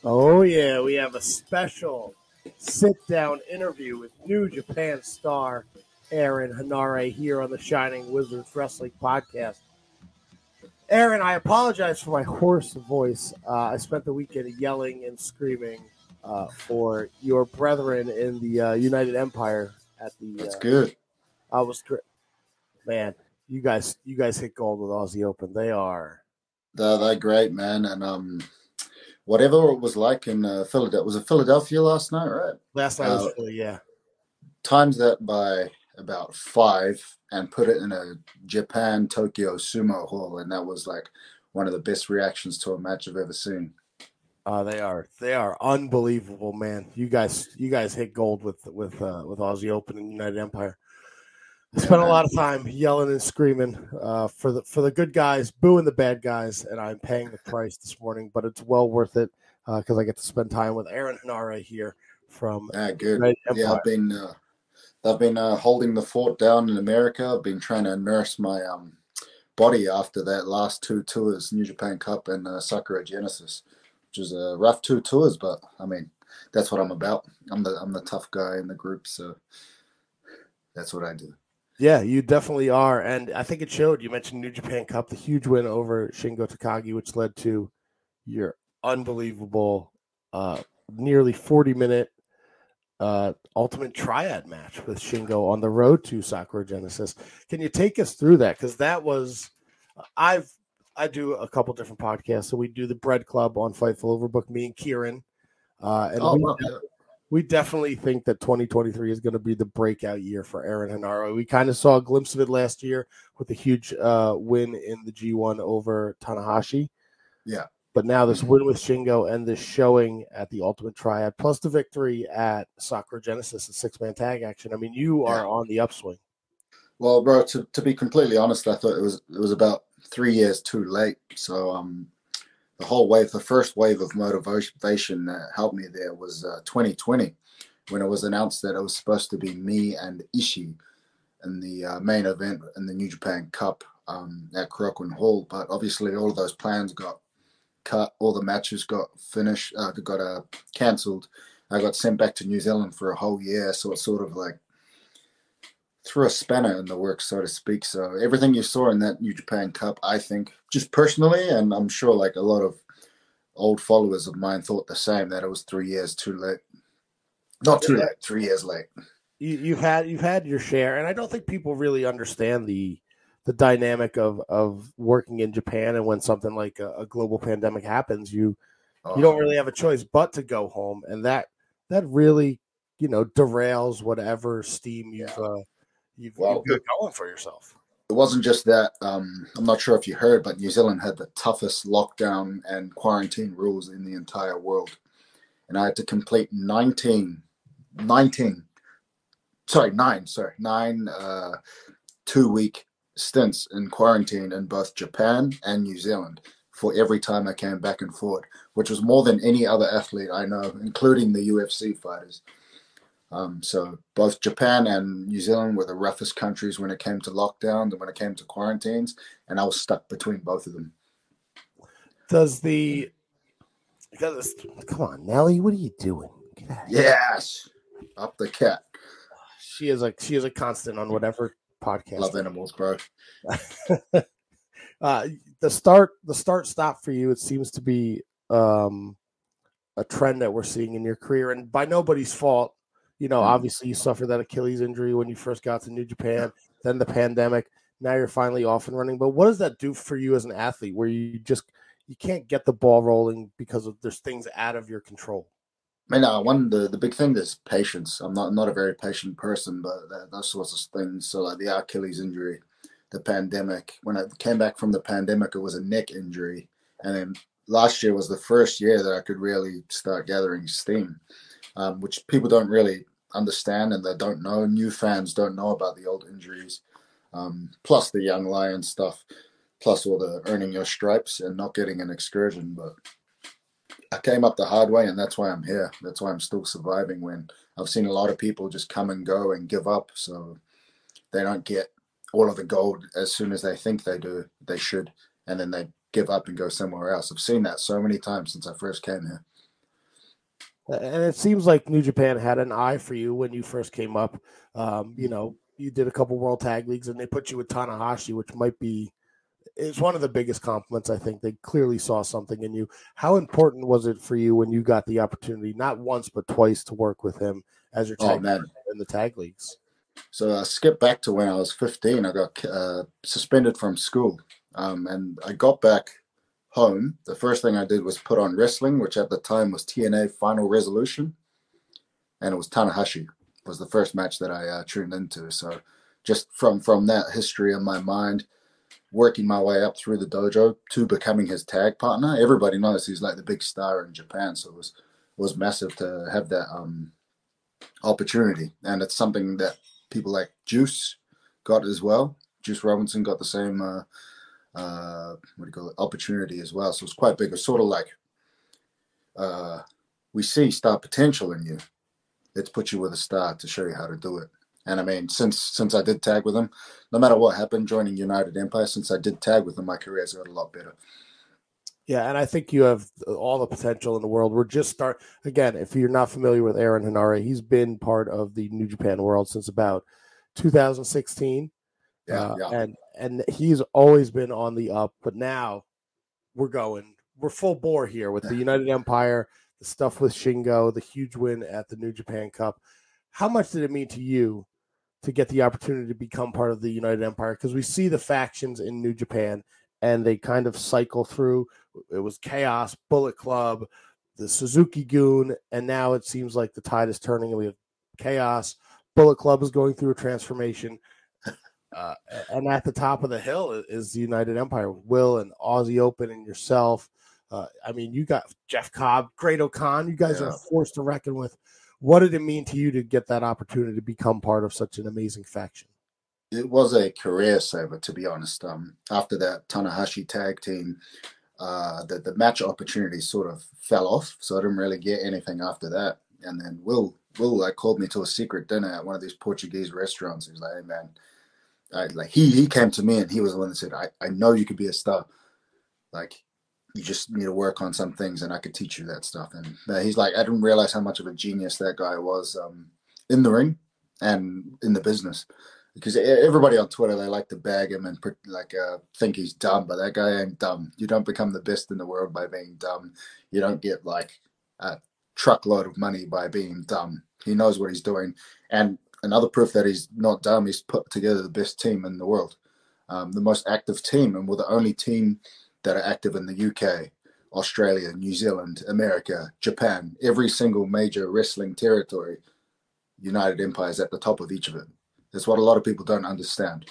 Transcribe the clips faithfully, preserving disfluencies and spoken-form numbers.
Oh, yeah, we have a special sit down interview with New Japan star Aaron Hanare here on the Shining Wizards Wrestling Podcast. Aaron, I apologize for my hoarse voice. Uh, I spent the weekend yelling and screaming uh, for your brethren in the uh, United Empire at the. That's Uh, good. I was man, you guys, you guys hit gold with Aussie Open. They are. They're, they're great, man. And um, whatever it was like in uh, Philadelphia, was it Philadelphia last night, right? Last night was Uh, Philly, yeah. times that by about five and put it in a Japan Tokyo Sumo Hall, and that was like one of the best reactions to a match I've ever seen. Uh, they are they are unbelievable, man. You guys you guys hit gold with with uh, with Aussie Open and United Empire. I Yeah, spent a lot man. of time yelling and screaming uh, for the for the good guys, booing the bad guys, and I'm paying the price this morning. But it's well worth it because uh, I get to spend time with Aaron Hanare here from Ah, good. United Yeah, Empire. I've been uh, I've been uh, holding the fort down in America. I've been trying to nurse my um body after that last two tours, New Japan Cup and uh, Sakura Genesis, which is a rough two tours, but I mean, that's what I'm about. I'm the I'm the tough guy in the group, so that's what I do. Yeah, you definitely are, and I think it showed. You mentioned New Japan Cup, the huge win over Shingo Takagi, which led to your unbelievable, uh, nearly forty minute uh, ultimate triad match with Shingo on the road to Sakura Genesis. Can you take us through that? Because that was, I've, I do a couple different podcasts. So we do the Bread Club on Fightful Overbook, me and Kieran. Uh, and Oh, we, well, yeah. we definitely think that twenty twenty-three is going to be the breakout year for Aaron Hanaro. We kind of saw a glimpse of it last year with a huge uh, win in the G one over Tanahashi. Yeah. But now this win with Shingo and this showing at the Ultimate Triad, plus the victory at Sakura Genesis, the six-man tag action. I mean, you Yeah. are on the upswing. Well, bro, to, to be completely honest, I thought it was it was about three years too late. So um, the whole wave, the first wave of motivation that helped me there was uh, twenty twenty, when it was announced that it was supposed to be me and Ishii in the uh, main event in the New Japan Cup um, at Korakuen Hall. But obviously, all of those plans got cut. All the matches got finished, uh, got uh, cancelled. I got sent back to New Zealand for a whole year, so it sort of like threw a spanner in the works, so to speak. So everything you saw in that New Japan Cup, I think, just personally, and I'm sure like a lot of old followers of mine thought the same, that it was three years too late. Not too Yeah. late, three years late. You, you've had you've had your share, and I don't think people really understand the the dynamic of of working in Japan. And when something like a, a global pandemic happens, you you Oh, don't really have a choice but to go home, and that that really you know derails whatever steam you've yeah. uh, you've you've Well, got going for yourself. it wasn't just that. Um, I'm not sure if you heard, but New Zealand had the toughest lockdown and quarantine rules in the entire world. And I had to complete nineteen, nineteen, sorry, nine, sorry, nine uh, two week stints in quarantine in both Japan and New Zealand for every time I came back and forth, which was more than any other athlete I know, including the U F C fighters. Um, so both Japan and New Zealand were the roughest countries when it came to lockdowns and when it came to quarantines, and I was stuck between both of them. Does the does, come on, Nelly? What are you doing? Get out of here. Yes, up the cat. She is a she is a constant on whatever podcast. Love animals, bro. uh, the start the start stop for you. It seems to be um, a trend that we're seeing in your career, and by nobody's fault. You know, Mm. obviously you suffered that Achilles injury when you first got to New Japan, then the pandemic. Now you're finally off and running. But what does that do for you as an athlete, where you just you can't get the ball rolling because of there's things out of your control? I mean, uh, one the, the big thing is patience. I'm not not a very patient person, but that, those sorts of things. So like the Achilles injury, the pandemic. When I came back from the pandemic, it was a neck injury, and then last year was the first year that I could really start gathering steam, um, which people don't really understand and they don't know. New fans don't know about the old injuries, um, plus the young lion stuff, plus all the earning your stripes and not getting an excursion. But I came up the hard way, and that's why I'm here. That's why I'm still surviving. When I've seen a lot of people just come and go and give up, so they don't get all of the gold as soon as they think they do, they should, and then they give up and go somewhere else. I've seen that so many times since I first came here. And it seems like New Japan had an eye for you when you first came up. Um, you know, you did a couple World Tag Leagues, and they put you with Tanahashi, which might be is one of the biggest compliments. I think they clearly saw something in you. How important was it for you when you got the opportunity, not once but twice, to work with him as your Oh tag man. in the tag leagues? So I skipped back to when I was fifteen. I got uh, suspended from school, um, and I got back home. The first thing I did was put on wrestling, which at the time was T N A Final Resolution, and it was Tanahashi was the first match that I uh, tuned into. So just from from that history in my mind, working my way up through the dojo to becoming his tag partner. Everybody knows he's like the big star in Japan, so it was was massive to have that um, opportunity, and it's something that people like Juice got as well. Juice Robinson got the same uh, uh, what do you call it opportunity as well. So it's quite big. It's sort of like uh, we see star potential in you. Let's put you with a star to show you how to do it. And I mean, since since I did tag with him, no matter what happened joining United Empire, since I did tag with him, my career has got a lot better. Yeah, and I think you have all the potential in the world. We're just start again. If you're not familiar with Aaron Hanare, he's been part of the New Japan world since about two thousand sixteen, Yeah, uh, yeah, and and he's always been on the up. But now we're going, we're full bore here with the United Empire, the stuff with Shingo, the huge win at the New Japan Cup. How much did it mean to you to get the opportunity to become part of the United Empire? Because we see the factions in New Japan and they kind of cycle through. It was Chaos, Bullet Club, the Suzuki Goon, and now it seems like the tide is turning and we have Chaos. Bullet Club is going through a transformation. Uh, and at the top of the hill is the United Empire, Will and Aussie Open and yourself. Uh, I mean, you got Jeff Cobb, Great O'Con. You guys are a yeah. force to reckon with. What did it mean to you to get that opportunity to become part of such an amazing faction? It was a career saver, to be honest. Um, after that Tanahashi tag team, uh, the the match opportunities sort of fell off, so I didn't really get anything after that. And then Will Will like called me to a secret dinner at one of these Portuguese restaurants. He was like, "Hey man," I, like he he came to me and he was the one that said, "I I know you could be a star. Like you just need to work on some things, and I could teach you that stuff." And uh, he's like, I didn't realize how much of a genius that guy was um, in the ring and in the business. Because everybody on Twitter, they like to bag him and like uh, think he's dumb, but that guy ain't dumb. You don't become the best in the world by being dumb. You don't get like a truckload of money by being dumb. He knows what he's doing, and another proof that he's not dumb. He's put together the best team in the world, um, the most active team, and we're the only team that are active in the U K, Australia, New Zealand, America, Japan, every single major wrestling territory. United Empire is at the top of each of it. That's what a lot of people don't understand.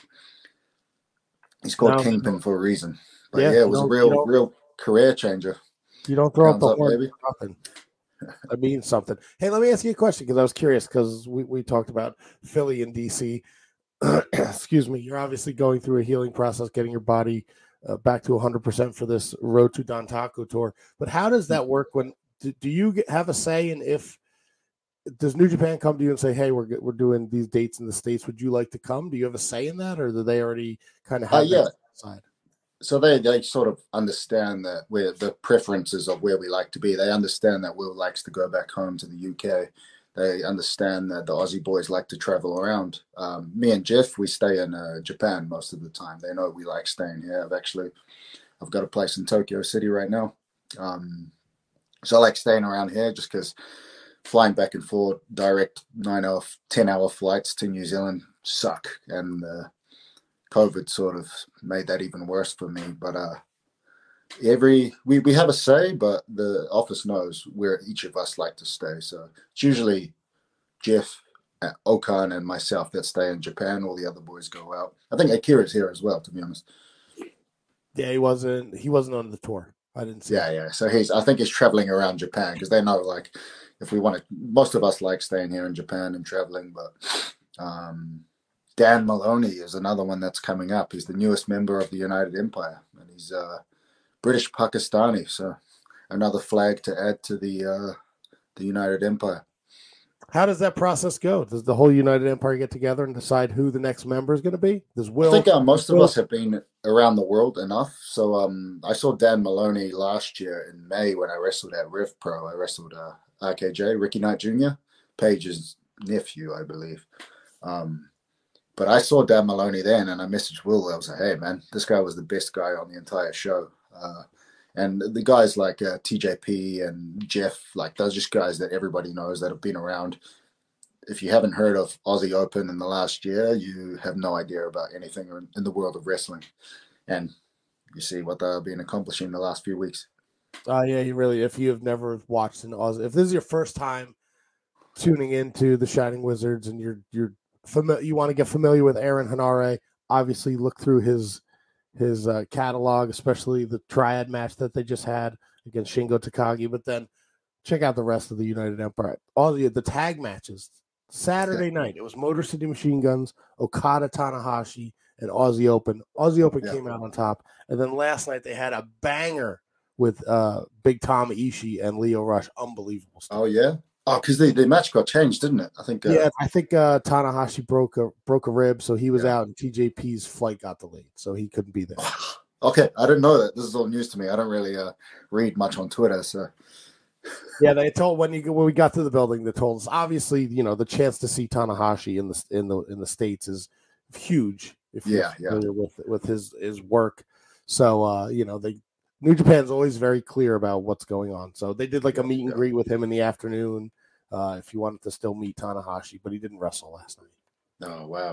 He's called No, you Kingpin don't, for a reason. But yeah, yeah, it you was a don't, you real, don't, real career changer. you don't throw up Guns the up, horn baby. for nothing. That means something. Hey, let me ask you a question because I was curious because we, we talked about Philly and D C. Excuse me. You're obviously going through a healing process, getting your body uh, back to one hundred percent for this Road to Dontaku tour. But how does that work when do, do you get, have a say in if does New Japan come to you and say, "Hey, we're we're doing these dates in the states. Would you like to come?" Do you have a say in that, or do they already kind of Uh, have that yeah. side? So they, they sort of understand that we're the preferences of where we like to be. They understand that Will likes to go back home to the U K. They understand that the Aussie boys like to travel around. Um, me and Jeff, we stay in uh, Japan most of the time. They know we like staying here. I've actually I've got a place in Tokyo City right now. Um, so I like staying around here just because flying back and forth, direct nine hour, ten hour flights to New Zealand suck. And uh, COVID sort of made that even worse for me. But uh, every we, we have a say, but the office knows where each of us like to stay. So it's usually Jeff, uh, Okan, and myself that stay in Japan. All the other boys go out. I think Akira's here as well, to be honest. Yeah, he wasn't. He wasn't on the tour. I didn't see Yeah, him. yeah. So he's I think he's traveling around Japan because they know like if we want to, most of us like staying here in Japan and traveling, but um, Dan Maloney is another one that's coming up. He's the newest member of the United Empire, and he's uh, British Pakistani, so another flag to add to the uh, the United Empire. How does that process go? Does the whole United Empire get together and decide who the next member is going to be? Does I think Will? uh, most of Will? us have been around the world enough. So um, I saw Dan Maloney last year in May when I wrestled at Rev Pro. I wrestled uh, R K J, Ricky Knight Junior, Paige's nephew, I believe. Um, but I saw Dan Maloney then, and I messaged Will. I was like, "Hey, man, this guy was the best guy on the entire show." Uh, and the guys like uh, T J P and Jeff, like those, are just guys that everybody knows that have been around. If you haven't heard of Aussie Open in the last year, you have no idea about anything in the world of wrestling. And you see what they've been accomplishing the last few weeks. Uh, yeah, you really. If you have never watched an Aussie, if this is your first time tuning into the Shining Wizards and you're you're familiar, you want to get familiar with Aaron Henare, obviously look through his his uh, catalog, especially the triad match that they just had against Shingo Takagi. But then check out the rest of the United Empire. All the the tag matches Saturday night. It was Motor City Machine Guns, Okada Tanahashi, and Aussie Open. Aussie Open yeah. came out on top, and then last night they had a banger with uh, Big Tom Ishii and Lio Rush. Unbelievable stuff. Oh yeah. Oh, because the, the match got changed, didn't it? I think. Uh, yeah, I think uh, Tanahashi broke a broke a rib, so he was yeah. out, and T J P's flight got delayed, so he couldn't be there. Okay, I didn't know that. This is all news to me. I don't really uh, read much on Twitter, so. Yeah, they told when you when we got to the building, they told us obviously, you know, the chance to see Tanahashi in the in the in the States is huge. If yeah, you're familiar yeah. with with his his work, so uh, you know, they New Japan's always very clear about what's going on. So they did like a meet and yeah. greet with him in the afternoon. Uh, if you wanted to still meet Tanahashi, but he didn't wrestle last night. Oh wow!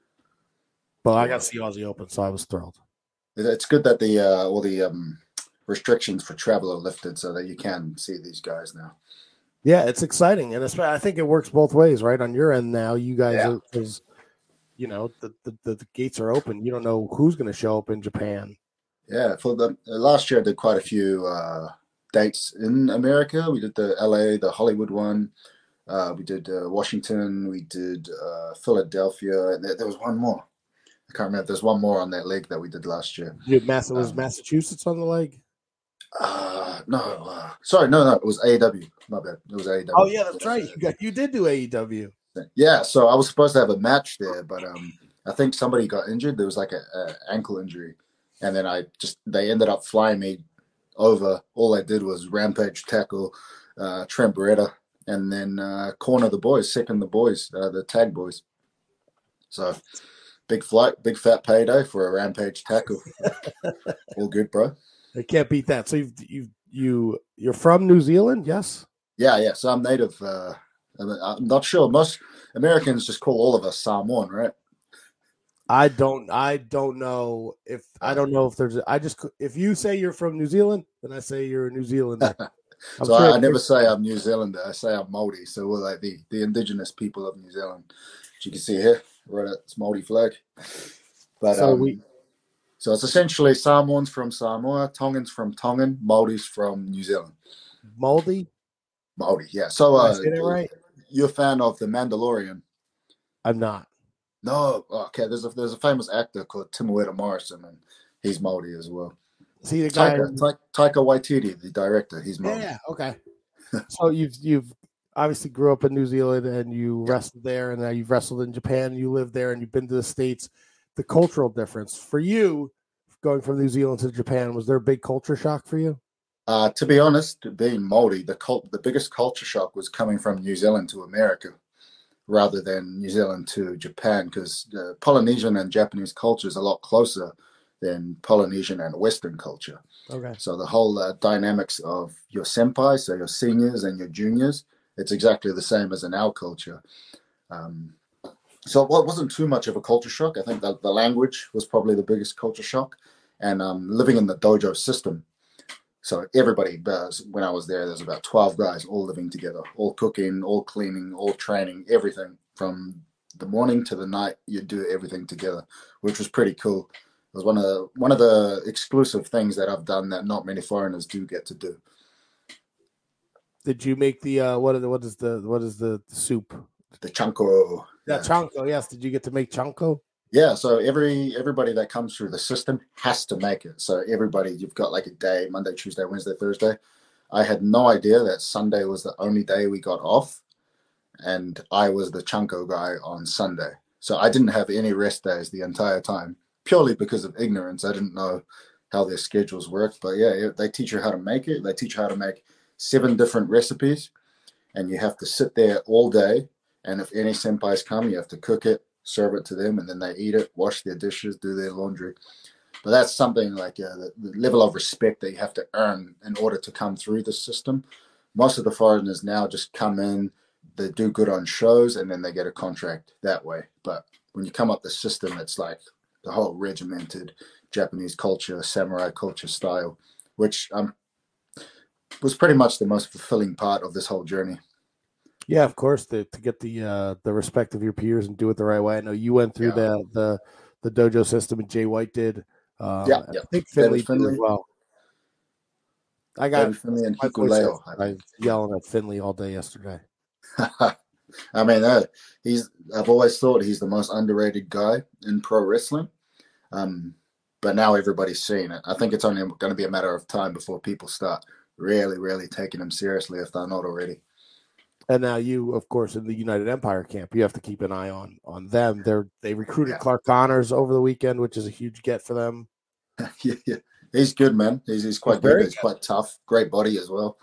But wow. I got to see Aussie Open, so I was thrilled. It's good that the uh, all the um, restrictions for travel are lifted, so that you can see these guys now. Yeah, it's exciting, and I think it works both ways, right? On your end now, you guys yeah. are, because you know the, the the gates are open. You don't know who's going to show up in Japan. Yeah, for the last year, I did quite a few uh, dates in America. We did the L A, the Hollywood one. Uh, we did uh, Washington. We did uh, Philadelphia. And there, there was one more. I can't remember. There's one more on that leg that we did last year. You Mass- was um, Massachusetts on the leg? Uh, no. Uh, sorry, no, no. It was A E W. My bad. It was A E W. Oh, yeah, that's right. You got you did do A E W. Yeah, so I was supposed to have a match there, but um, I think somebody got injured. There was like a, a ankle injury. And then I just, they ended up flying me over. All I did was rampage tackle uh, Trent Beretta and then uh, corner the boys, second the boys, uh, the tag boys. So big flight, big fat payday for a rampage tackle. All good, bro. They can't beat that. So you you you you're from New Zealand, yes? Yeah, yeah. So I'm native. Uh, I'm not sure. Most Americans just call all of us Samoan, right? I don't. I don't know if I don't know if there's. I just if you say you're from New Zealand, then I say you're a New Zealander. so sure I, I never say I'm New Zealander. I say I'm Māori. So we're like the the indigenous people of New Zealand. As you can see here, right at this Māori flag. But so um, we. So it's essentially Samoans from Samoa, Tongans from Tongan, Māoris from New Zealand. Māori. Māori, yeah. So uh, Did I say that right? You're a fan of The Mandalorian? I'm not. No, okay. There's a there's a famous actor called Timuera Morrison, and he's Māori as well. See the guy, Taika, Taika, Taika Waititi, the director. He's Māori. Yeah, okay. So you've you've obviously grew up in New Zealand and you yeah. wrestled there, and now you've wrestled in Japan. You live there, and you've been to the States. The cultural difference for you, going from New Zealand to Japan, was there a big culture shock for you? Uh, to be honest, being Māori, the cult, the biggest culture shock was coming from New Zealand to America, rather than New Zealand to Japan, because uh, Polynesian and Japanese culture is a lot closer than Polynesian and Western culture. Okay. So the whole uh, dynamics of your senpai, so your seniors and your juniors, it's exactly the same as in our culture. Um, so it wasn't too much of a culture shock. I think that the language was probably the biggest culture shock, and um, living in the dojo system. So everybody, when I was there, there's about twelve guys all living together, all cooking, all cleaning, all training, everything from the morning to the night. You do everything together, which was pretty cool. It was one of the, one of the exclusive things that I've done that not many foreigners do get to do. Did you make the uh, what? What is the what is the, the soup? The chanko. Yeah, chanko. Yes. Did you get to make chanko? Yeah, so every everybody that comes through the system has to make it. So everybody, you've got like a day, Monday, Tuesday, Wednesday, Thursday. I had no idea that Sunday was the only day we got off, and I was the Chanko guy on Sunday. So I didn't have any rest days the entire time, purely because of ignorance. I didn't know how their schedules work. But yeah, they teach you how to make it. They teach you how to make seven different recipes. and you have to sit there all day. And if any senpais come, you have to cook it, serve it to them, and then they eat it, wash their dishes, do their laundry. But that's something like uh, the, the level of respect that you have to earn in order to come through the system. Most of the foreigners now just come in, they do good on shows, and then they get a contract that way. But when you come up the system, it's like the whole regimented Japanese culture, samurai culture style, which um, was pretty much the most fulfilling part of this whole journey. Yeah, of course, the, to get the uh, the respect of your peers and do it the right way. I know you went through Yeah, the the the dojo system, and Jay White did. yeah, Um, I yeah. think David Finley did as Finley, well. I got David Finley, and my voice Hikuleo, I I think. was yelling at Finley all day yesterday. I mean, uh, he's. I've always thought he's the most underrated guy in pro wrestling. Um, but now everybody's seeing it. I think it's only going to be a matter of time before people start really, really taking him seriously if they're not already. And now you, of course, in the United Empire camp, you have to keep an eye on on them. They're they recruited Yeah, Clark Connors over the weekend, which is a huge get for them. yeah, yeah. He's good, man. He's he's He's quite good. very He's good. quite tough. Great body as well.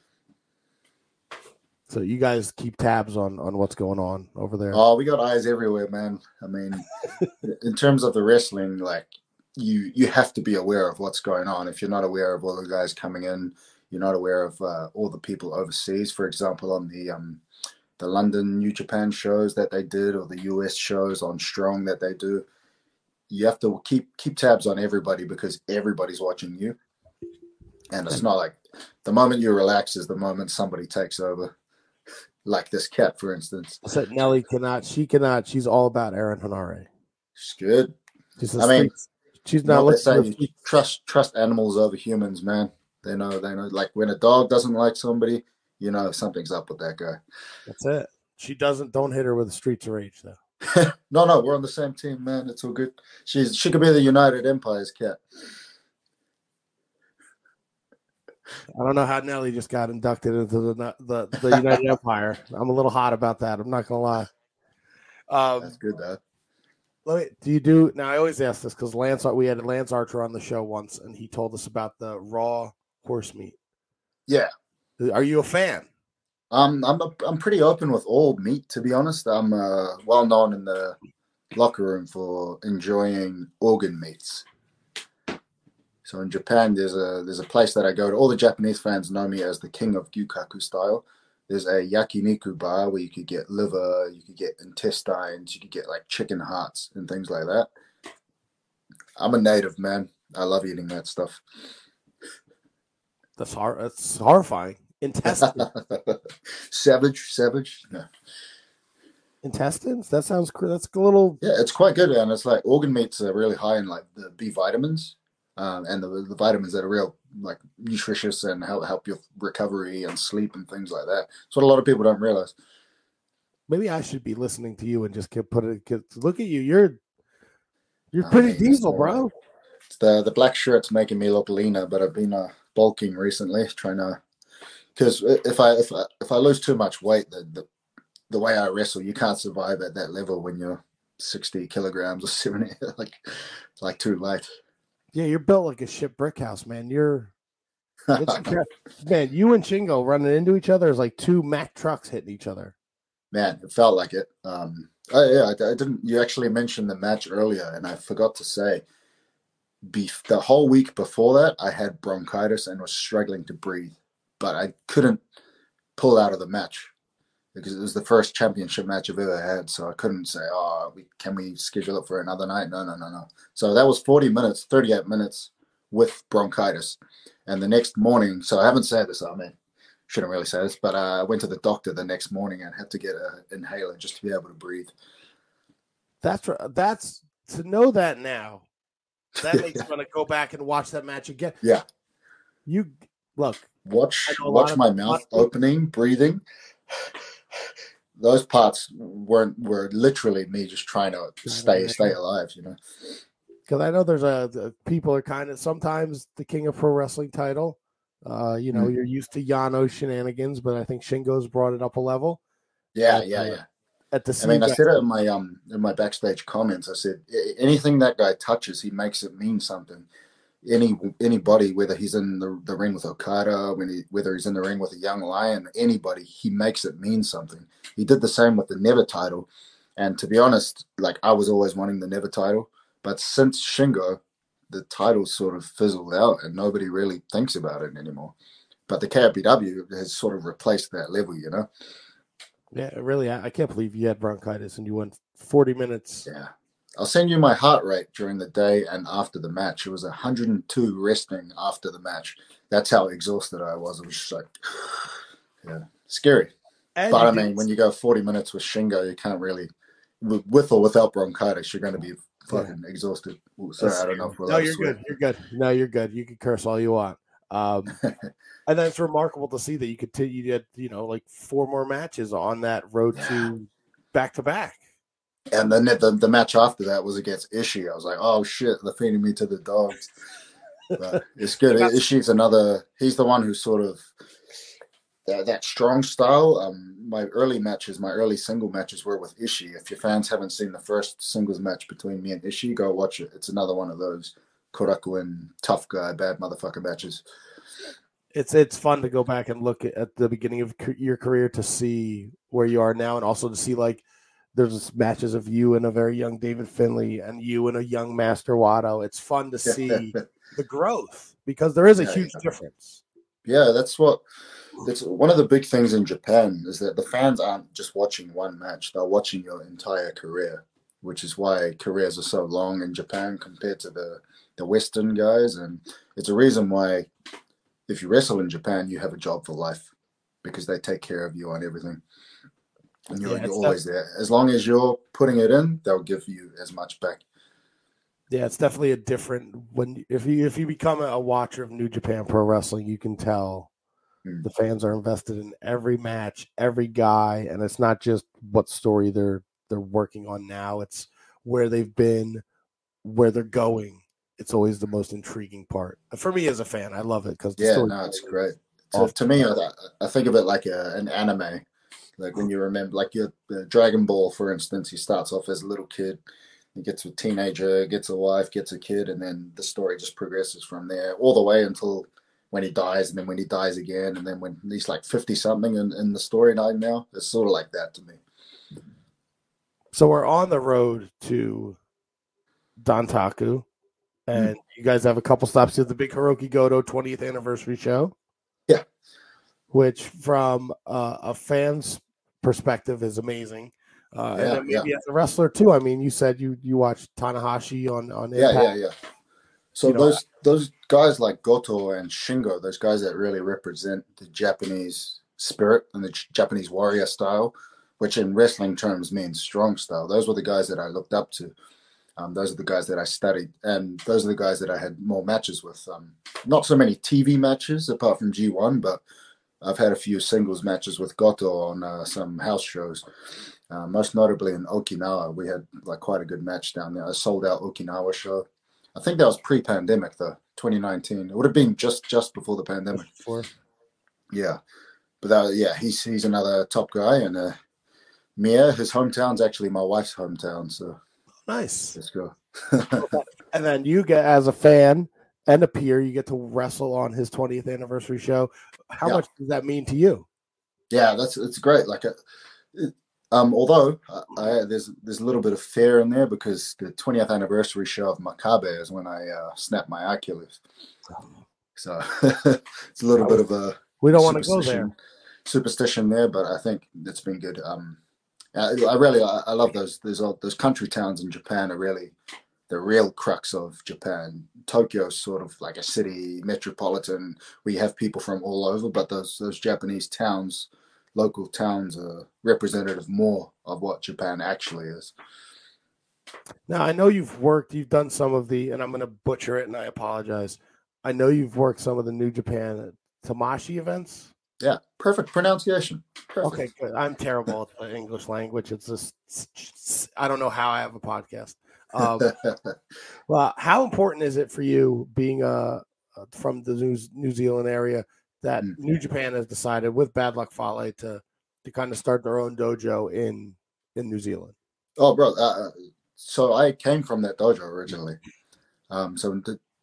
So you guys keep tabs on on what's going on over there. Oh, we got eyes everywhere, man. I mean, in terms of the wrestling, like you you have to be aware of what's going on. If you're not aware of all the guys coming in, you're not aware of uh, all the people overseas. For example, on the um, the London New Japan shows that they did, or the U S shows on Strong that they do, you have to keep keep tabs on everybody because everybody's watching you. And it's And not like the moment you relax is the moment somebody takes over. Like this cat, for instance. I said Nelly cannot. She cannot. She's all about Aaron Hanare. She's good. She's a I mean, street. She's you know not what they looking for say, the you street. trust trust animals over humans, man. They know they know like when a dog doesn't like somebody, you know something's up with that guy. That's it. She doesn't. Don't hit her with the streets of rage, though. No, no, we're on the same team, man. It's all good. She's she could be the United Empire's cat. I don't know how Nelly just got inducted into the the, the United Empire. I'm a little hot about that. I'm not gonna lie. That's Um, good though. let me, do you do now? I always ask this because Lance, we had Lance Archer on the show once, and he told us about the raw horse meat. Yeah. Are you a fan? Um, I'm a, I'm pretty open with all meat, to be honest. I'm uh, well known in the locker room for enjoying organ meats. So in Japan, there's a there's a place that I go to. All the Japanese fans know me as the king of gyukaku style. There's a yakiniku bar where you could get liver, you could get intestines, you could get like chicken hearts and things like that. I'm a native, man. I love eating that stuff. That's hor- That's horrifying. Intestines. Savage, savage. Yeah. Intestines. That sounds. That's a little. Yeah, it's quite good, and it's like organ meats are really high in like the B vitamins, um, and the the vitamins that are real like nutritious and help help your recovery and sleep and things like that. It's what a lot of people don't realize. Maybe I should be listening to you and just get put it. Get, look at you. You're you're I pretty mean, it's diesel, the bro. it's the the black shirt's making me look leaner, but I've been uh, bulking recently, trying to because if I if I if I lose too much weight, the, the the way I wrestle, you can't survive at that level when you're sixty kilograms or seventy. like like too late. Yeah, you're built like a ship brick house, man. You're it's man. You and Shingo running into each other is like two Mack trucks hitting each other. Man, it felt like it. Um, oh yeah, I, I didn't. You actually mentioned the match earlier, and I forgot to say, be, the whole week before that, I had bronchitis and was struggling to breathe, but I couldn't pull out of the match because it was the first championship match I've ever had. So I couldn't say, "Oh, we, can we schedule it for another night?" No, no, no, no. So that was forty minutes, thirty-eight minutes with bronchitis, and the next morning. So I haven't said this. I mean, shouldn't really say this, but uh, I went to the doctor the next morning and had to get an inhaler just to be able to breathe. That's that's to know that now. That makes me want to go back and watch that match again. Yeah. You look. Watch watch my mouth opening, breathing. Those parts weren't were literally me just trying to stay stay alive, you know. Because I know there's a, a people are kind of sometimes the king of pro wrestling title. Uh, you know, mm. you're used to Yano shenanigans, but I think Shingo's brought it up a level. Yeah, at, yeah, uh, yeah. At the I mean, I said it in my um in my backstage comments. I said anything that guy touches, he makes it mean something. any anybody, whether he's in the, the ring with Okada, when he, whether he's in the ring with a young lion, anybody, he makes it mean something. He did the same with the Never title, and to be honest, like I was always wanting the Never title, but since Shingo, the title sort of fizzled out, and nobody really thinks about it anymore. But the K O P W has sort of replaced that level, you know. Yeah, really, I, I can't believe you had bronchitis and you went forty minutes. Yeah. I'll send you my heart rate during the day and after the match. It was one hundred two resting after the match. That's how exhausted I was. It was just like, yeah, scary. And But you I did. mean, when you go forty minutes with Shingo, you can't really, with or without bronchitis, you're going to be fucking yeah. exhausted. Ooh, sorry, That's I don't know scary. if we're No, allowed to you're swear. good. You're good. No, you're good. You can curse all you want. Um, and then it's remarkable to see that you continue to, you know, like four more matches on that road Yeah. to back to back. And then the, the match after that was against Ishii. I was like, oh shit, they're feeding me to the dogs. But it's good. Ishii's another, he's the one who sort of, that, that strong style. Um, my early matches, my early single matches were with Ishii. If your fans haven't seen the first singles match between me and Ishii, go watch it. It's another one of those Korakuen tough guy, bad motherfucker matches. It's it's fun to go back and look at the beginning of your career to see where you are now, and also to see like there's matches of you and a very young David Finlay and you and a young Master Wato. It's fun to see the growth because there is a yeah, huge yeah. difference. Yeah, that's what. It's one of the big things in Japan is that the fans aren't just watching one match; they're watching your entire career, which is why careers are so long in Japan compared to the the Western guys. And it's a reason why, if you wrestle in Japan, you have a job for life because they take care of you on everything, and you're Yeah, you're it's always def- there. As long as you're putting it in, they'll give you as much back. yeah, it's definitely a different when if you if you become a watcher of New Japan Pro Wrestling, you can tell Mm. the fans are invested in every match, every guy, and it's not just what story they're they're working on now. It's where they've been, where they're going. It's always the most intriguing part for me as a fan. I love it because the Yeah, story. no, it's great. To, to me, I, I think of it like a, an anime. Like when you remember, like your uh, Dragon Ball, for instance, he starts off as a little kid, he gets a teenager, gets a wife, gets a kid, and then the story just progresses from there all the way until when he dies, and then when he dies again, and then when he's like fifty something in, in the storyline now, it's sort of like that to me. So we're on the road to Dantaku, and mm. you guys have a couple stops at the big Hiroki Goto twentieth anniversary show. Yeah. Which, from uh, a fan's perspective, is amazing. Uh, yeah, and then maybe yeah. as a wrestler too. I mean, you said you you watched Tanahashi on on yeah, Impact. yeah, yeah. So you know, those those guys like Goto and Shingo, those guys that really represent the Japanese spirit and the Japanese warrior style, which in wrestling terms means strong style. Those were the guys that I looked up to. Um, those are the guys that I studied, and those are the guys that I had more matches with. Um, not so many T V matches apart from G one, but I've had a few singles matches with Goto on uh, some house shows. Uh, most notably in Okinawa, we had like quite a good match down there. A sold out Okinawa show. I think that was pre-pandemic though, twenty nineteen. It would have been just just before the pandemic. Before. Yeah, but that, yeah, he's he's another top guy, and uh, Mia, his hometown's actually my wife's hometown, so nice. Let's go. And then you get, as a fan and a peer, you get to wrestle on his twentieth anniversary show. How yeah. much does that mean to you? Yeah, that's it's great. Like, it, um, although I, I, there's there's a little bit of fear in there because the twentieth anniversary show of Makabe is when I uh, snapped my Achilles. So it's a little bit of a we don't want to go there superstition there, but I think it's been good. Um, I, I really I, I love those those those country towns in Japan are really the real crux of Japan. Tokyo's sort of like a city metropolitan where you have people from all over, but those those Japanese towns, local towns, are representative more of what Japan actually is. Now, I know you've worked, you've done some of the, and I'm going to butcher it, and I apologize. I know you've worked some of the New Japan Tamashi events. Yeah, perfect pronunciation. Perfect. Okay, good. I'm terrible at the English language. It's just, I don't know how I have a podcast. Um, well, how important is it for you being uh, from the New, New Zealand area that mm. New Japan has decided with Bad Luck Fale to to kind of start their own dojo in in New Zealand? Oh, bro. Uh, so I came from that dojo originally. Um, so the,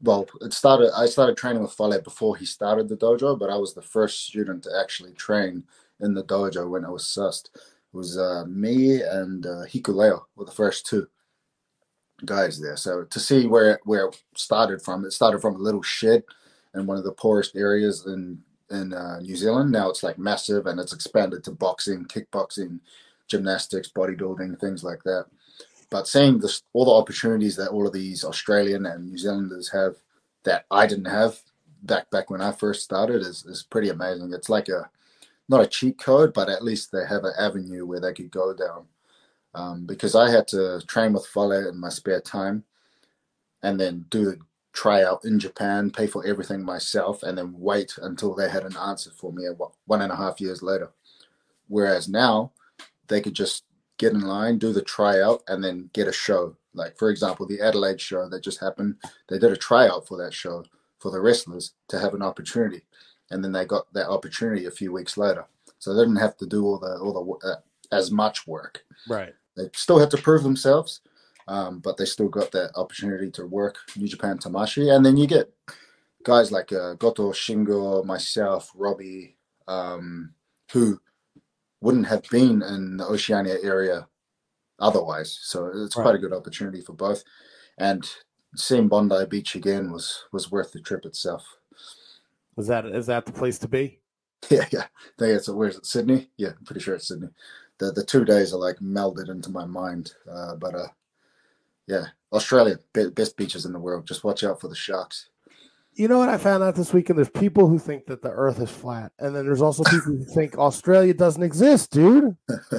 well, it started. I started training with Fale before he started the dojo, but I was the first student to actually train in the dojo when it was sussed. It was uh, me and uh, Hikuleo were the first two guys there. So to see where where it started from, it started from a little shed in one of the poorest areas in in uh, New Zealand. Now it's like massive, and it's expanded to boxing, kickboxing, gymnastics, bodybuilding, things like that. But seeing this, all the opportunities that all of these Australian and New Zealanders have that I didn't have back back when I first started is is pretty amazing. It's like a not a cheat code, but at least they have an avenue where they could go down. Um, because I had to train with Fale in my spare time and then do the tryout in Japan, pay for everything myself, and then wait until they had an answer for me one and a half years later. Whereas now they could just get in line, do the tryout, and then get a show. Like, for example, the Adelaide show that just happened, they did a tryout for that show for the wrestlers to have an opportunity. And then they got that opportunity a few weeks later. So they didn't have to do all the, all the uh, as much work. Right. They still had to prove themselves, um, but they still got that opportunity to work New Japan Tamashii. And then you get guys like uh, Goto, Shingo, myself, Robbie, um, who wouldn't have been in the Oceania area otherwise. So it's right. Quite a good opportunity for both. And seeing Bondi Beach again was was worth the trip itself. Is that is that the place to be? Yeah, yeah. I think it's where's it? Sydney? Yeah, I'm pretty sure it's Sydney. The the two days are like melded into my mind. Uh, but uh, yeah, Australia, best beaches in the world. Just watch out for the sharks. You know what I found out this weekend? There's people who think that the Earth is flat, and then there's also people who think Australia doesn't exist, dude.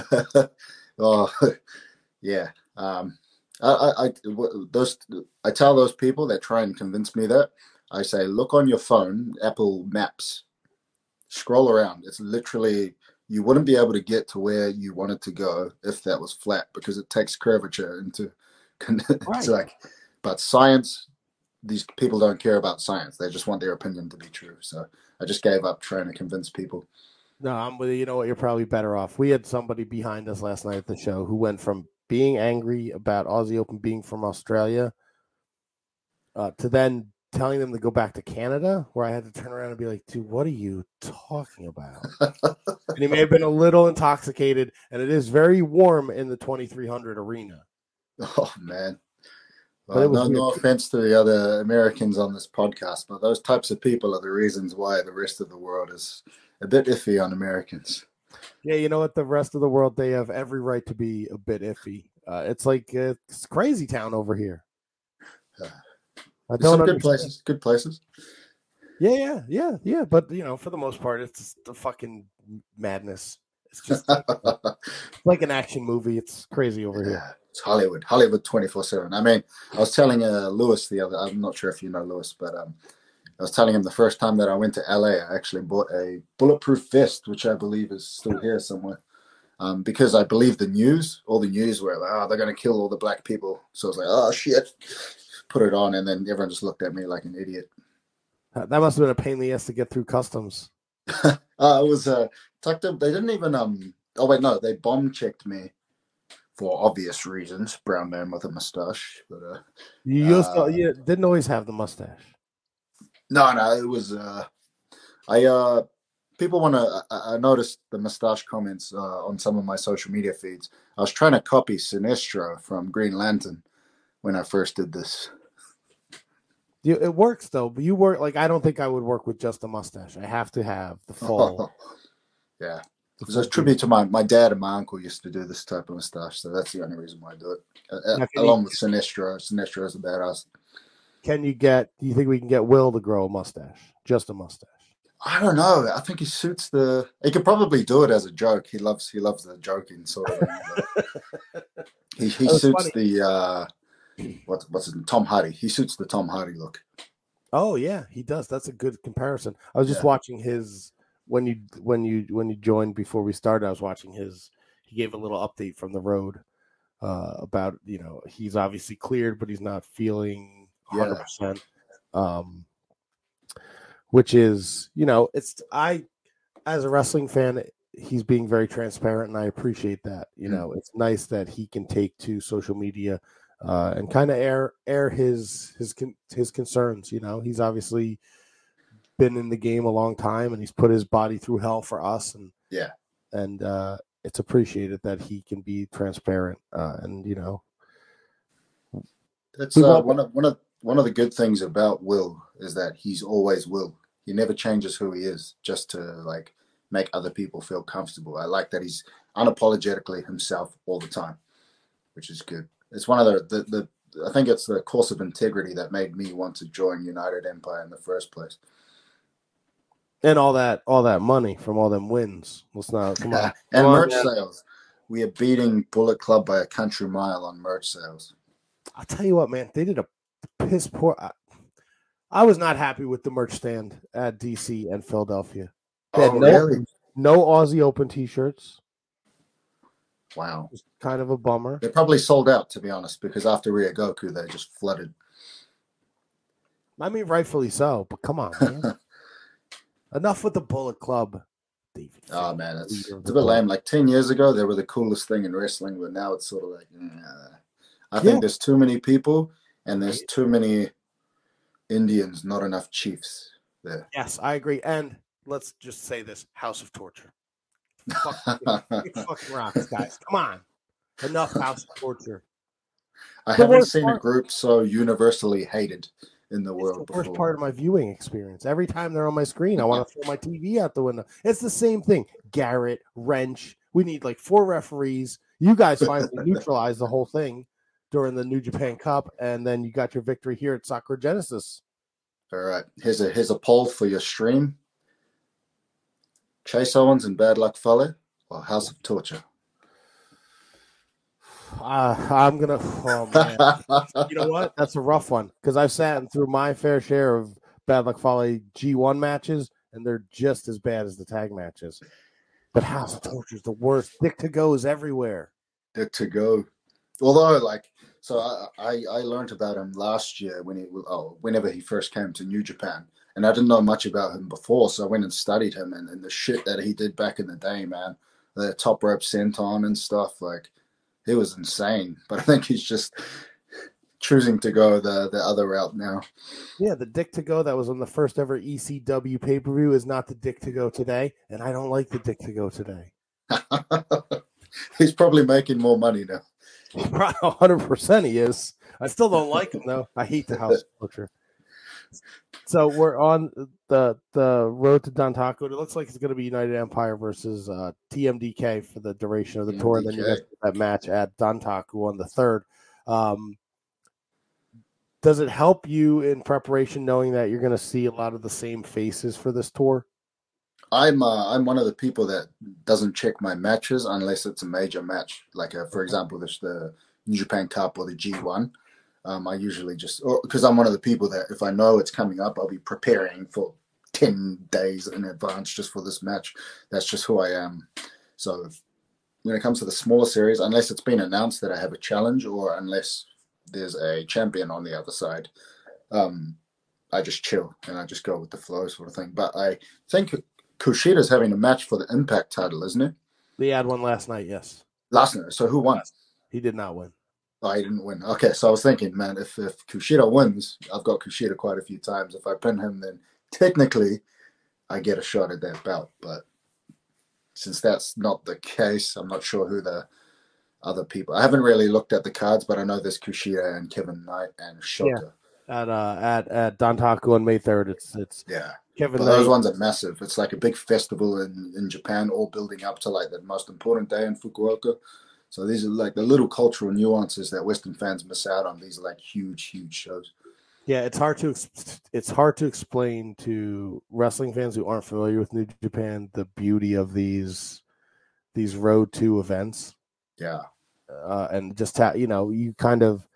Oh, yeah. Um, I, I, I, those, I tell those people that try and convince me that, I say, look on your phone, Apple Maps, scroll around. It's literally, you wouldn't be able to get to where you wanted to go if that was flat because it takes curvature into, it's right. Like, but science, these people don't care about science. They just want their opinion to be true. So I just gave up trying to convince people. No, I'm with you. You know what? You're probably better off. We had somebody behind us last night at the show who went from being angry about Aussie Open being from Australia uh, to then telling them to go back to Canada, where I had to turn around and be like, dude, what are you talking about? And he may have been a little intoxicated, and it is very warm in the twenty-three hundred arena. Oh, man. Well, no, no offense to the other Americans on this podcast, but those types of people are the reasons why the rest of the world is a bit iffy on Americans. Yeah, you know what? The rest of the world, they have every right to be a bit iffy. Uh, it's like uh, it's crazy town over here. Uh, I don't some good places. Good places. Yeah, yeah, yeah, yeah. But you know, for the most part, it's the fucking madness. It's just like, like an action movie. It's crazy over yeah. here. It's Hollywood, Hollywood twenty-four seven. I mean, I was telling uh, Lewis the other, I'm not sure if you know Lewis, but um, I was telling him the first time that I went to L A, I actually bought a bulletproof vest, which I believe is still here somewhere. Um, because I believe the news, all the news were like, oh, they're going to kill all the black people. So I was like, oh, shit. Put it on, and then everyone just looked at me like an idiot. That must have been a pain in the ass to get through customs. uh, it was uh, tucked up. They didn't even, um. oh, wait, no, they bomb checked me. For obvious reasons, brown man with a mustache. But uh, you used to, uh, you didn't always have the mustache. No, no, it was. Uh, I uh, people want to. I, I noticed the mustache comments uh, on some of my social media feeds. I was trying to copy Sinestro from Green Lantern when I first did this. You, it works though. But you work like I don't think I would work with just a mustache. I have to have the full. Yeah. It was a tribute to my, my dad and my uncle used to do this type of mustache, so that's the only reason why I do it. Uh, along you, with Sinestro. Sinestro is a badass. Can you get, do you think we can get Will to grow a mustache? Just a mustache? I don't know. I think he suits the, he could probably do it as a joke. He loves he loves the joking sort of thing. he he suits funny. the, uh, what, what's his name? Tom Hardy. He suits the Tom Hardy look. Oh, yeah, he does. That's a good comparison. I was just yeah. watching his... When you when you when you joined before we started, I was watching his. He gave a little update from the road uh, about you know he's obviously cleared, but he's not feeling one hundred percent. Um, which is you know it's I as a wrestling fan, he's being very transparent, and I appreciate that. You mm. know, it's nice that he can take to social media uh, and kind of air air his his his concerns. You know, he's obviously been in the game a long time, and he's put his body through hell for us, and Yeah, and uh, it's appreciated that he can be transparent. Uh, and you know, that's we've uh, all one of one of one of the good things about Will is that he's always Will. He never changes who he is just to like make other people feel comfortable. I like that he's unapologetically himself all the time, which is good. It's one of the the, the I think it's the course of integrity that made me want to join United Empire in the first place. and all that all that money from all them wins. Let's not come on, come And on, merch man. sales. We are beating Bullet Club by a country mile on merch sales. I'll tell you what, man. They did a piss poor. I, I was not happy with the merch stand at D C and Philadelphia. They had Oh, no really? no Aussie Open T-shirts. Wow. It's kind of a bummer. They probably sold out, to be honest, because after Ryogoku, they just flooded. I mean, rightfully so, but come on, man. Enough with the Bullet Club. David Oh, Finlay, man, it's, leader of it's the a bit Bullet. lame. Like ten years ago, they were the coolest thing in wrestling, but now it's sort of like, nah. I Yeah. think there's too many people and there's too many Indians, not enough chiefs there. Yes, I agree. And let's just say this: House of Torture. Fuck, it fucking rocks, guys. Come on, enough House of Torture. I The haven't worst seen a part, group so universally hated in the it's the world worst before. part of my viewing experience. Every time they're on my screen, I want to throw my T V out the window. It's the same thing. Garrett, Wrench. We need like four referees. You guys finally neutralized the whole thing during the New Japan Cup, and then you got your victory here at Sakura Genesis. All right, here's a here's a poll for your stream: Chase Owens and Bad Luck Fale, or House of Torture. Uh, I'm gonna. Oh man, you know what? That's a rough one because I've sat through my fair share of Bad Luck Fale G one matches, and they're just as bad as the tag matches. But House of Torture is the worst. Dick to go is everywhere. Dick to go. Although, like, so I, I I learned about him last year when he oh whenever he first came to New Japan, and I didn't know much about him before, so I went and studied him and, and the shit that he did back in the day, man. The top rope senton and stuff, like he was insane. But I think he's just choosing to go the the other route now. Yeah, the Dick to go that was on the first ever E C W pay per view is not the Dick to go today, and I don't like the Dick to go today. He's probably making more money now. one hundred percent he is. I still don't like him though. I hate the House of Torture. So we're on the the road to Dontaku. It looks like it's going to be United Empire versus uh, T M D K for the duration of the tour. And then you guys get that match at Dontaku on the third. Um, does it help you in preparation knowing that you're going to see a lot of the same faces for this tour? I'm uh, I'm one of the people that doesn't check my matches unless it's a major match, like uh, for example, this the New Japan Cup or the G one. Um, I usually just because I'm one of the people that if I know it's coming up, I'll be preparing for ten days in advance just for this match. That's just who I am. So if, when it comes to the smaller series, unless it's been announced that I have a challenge or unless there's a champion on the other side, um, I just chill and I just go with the flow sort of thing. But I think Kushida's having a match for the Impact title, isn't it? They had one last night, yes. Last night. So who won? He did not win. Oh, he didn't win. Okay, so I was thinking, man, if, if Kushida wins, I've got Kushida quite a few times. If I pin him, then technically I get a shot at that belt. But since that's not the case, I'm not sure who the other people. I haven't really looked at the cards, but I know there's Kushida and Kevin Knight and Shota. Yeah. At uh at at Dontaku on May third, it's it's yeah. Kevin But Knight. Those ones are massive. It's like a big festival in, in Japan, all building up to like the most important day in Fukuoka. So these are like the little cultural nuances that Western fans miss out on. These are like huge, huge shows. Yeah, it's hard to it's hard to explain to wrestling fans who aren't familiar with New Japan the beauty of these these road to events. Yeah, uh, and just ha- you know, you kind of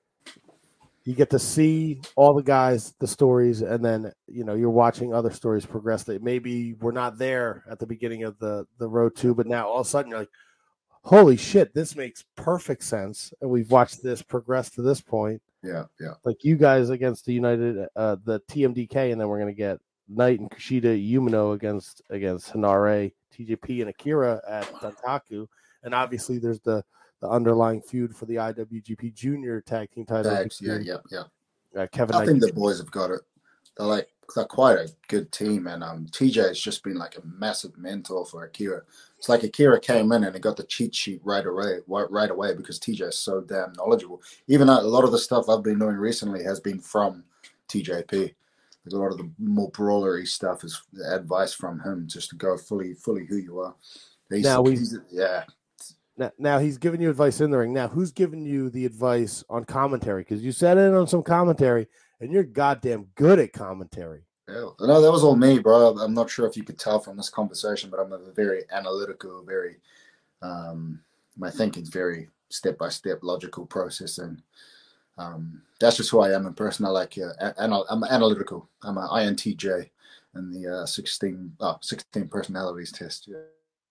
you get to see all the guys, the stories, and then you know you're watching other stories progress that maybe were not there at the beginning of the the road to, but now all of a sudden you're like, holy shit, this makes perfect sense, and we've watched this progress to this point. Yeah, yeah. Like you guys against the United, uh, the T M D K, and then we're gonna get Knight and Kushida, Umino against against Hinare, T J P, and Akira at Dontaku, and obviously there's the the underlying feud for the I W G P Junior Tag Team titles. Tags, yeah, yeah, yeah. Uh, Kevin I Knight. think the boys have got it. They're like they're quite a good team, and um, T J has just been like a massive mentor for Akira. It's like Akira came in and he got the cheat sheet right away, right away because T J is so damn knowledgeable. Even a lot of the stuff I've been doing recently has been from T J P. Like a lot of the more brawlery stuff is advice from him, just to go fully, fully who you are. He's, now we, he's yeah. Now, now he's giving you advice in the ring. Now, who's giving you the advice on commentary? Because you sat in on some commentary, and you're goddamn good at commentary. Yeah, no, that was all me, bro. I'm not sure if you could tell from this conversation, but I'm a very analytical, very um, my thinking's very step by step, logical processing. Um, that's just who I am in person. I like uh, anal- I'm analytical. I'm an I N T J in the uh, sixteen, oh, sixteen personalities test. Yeah.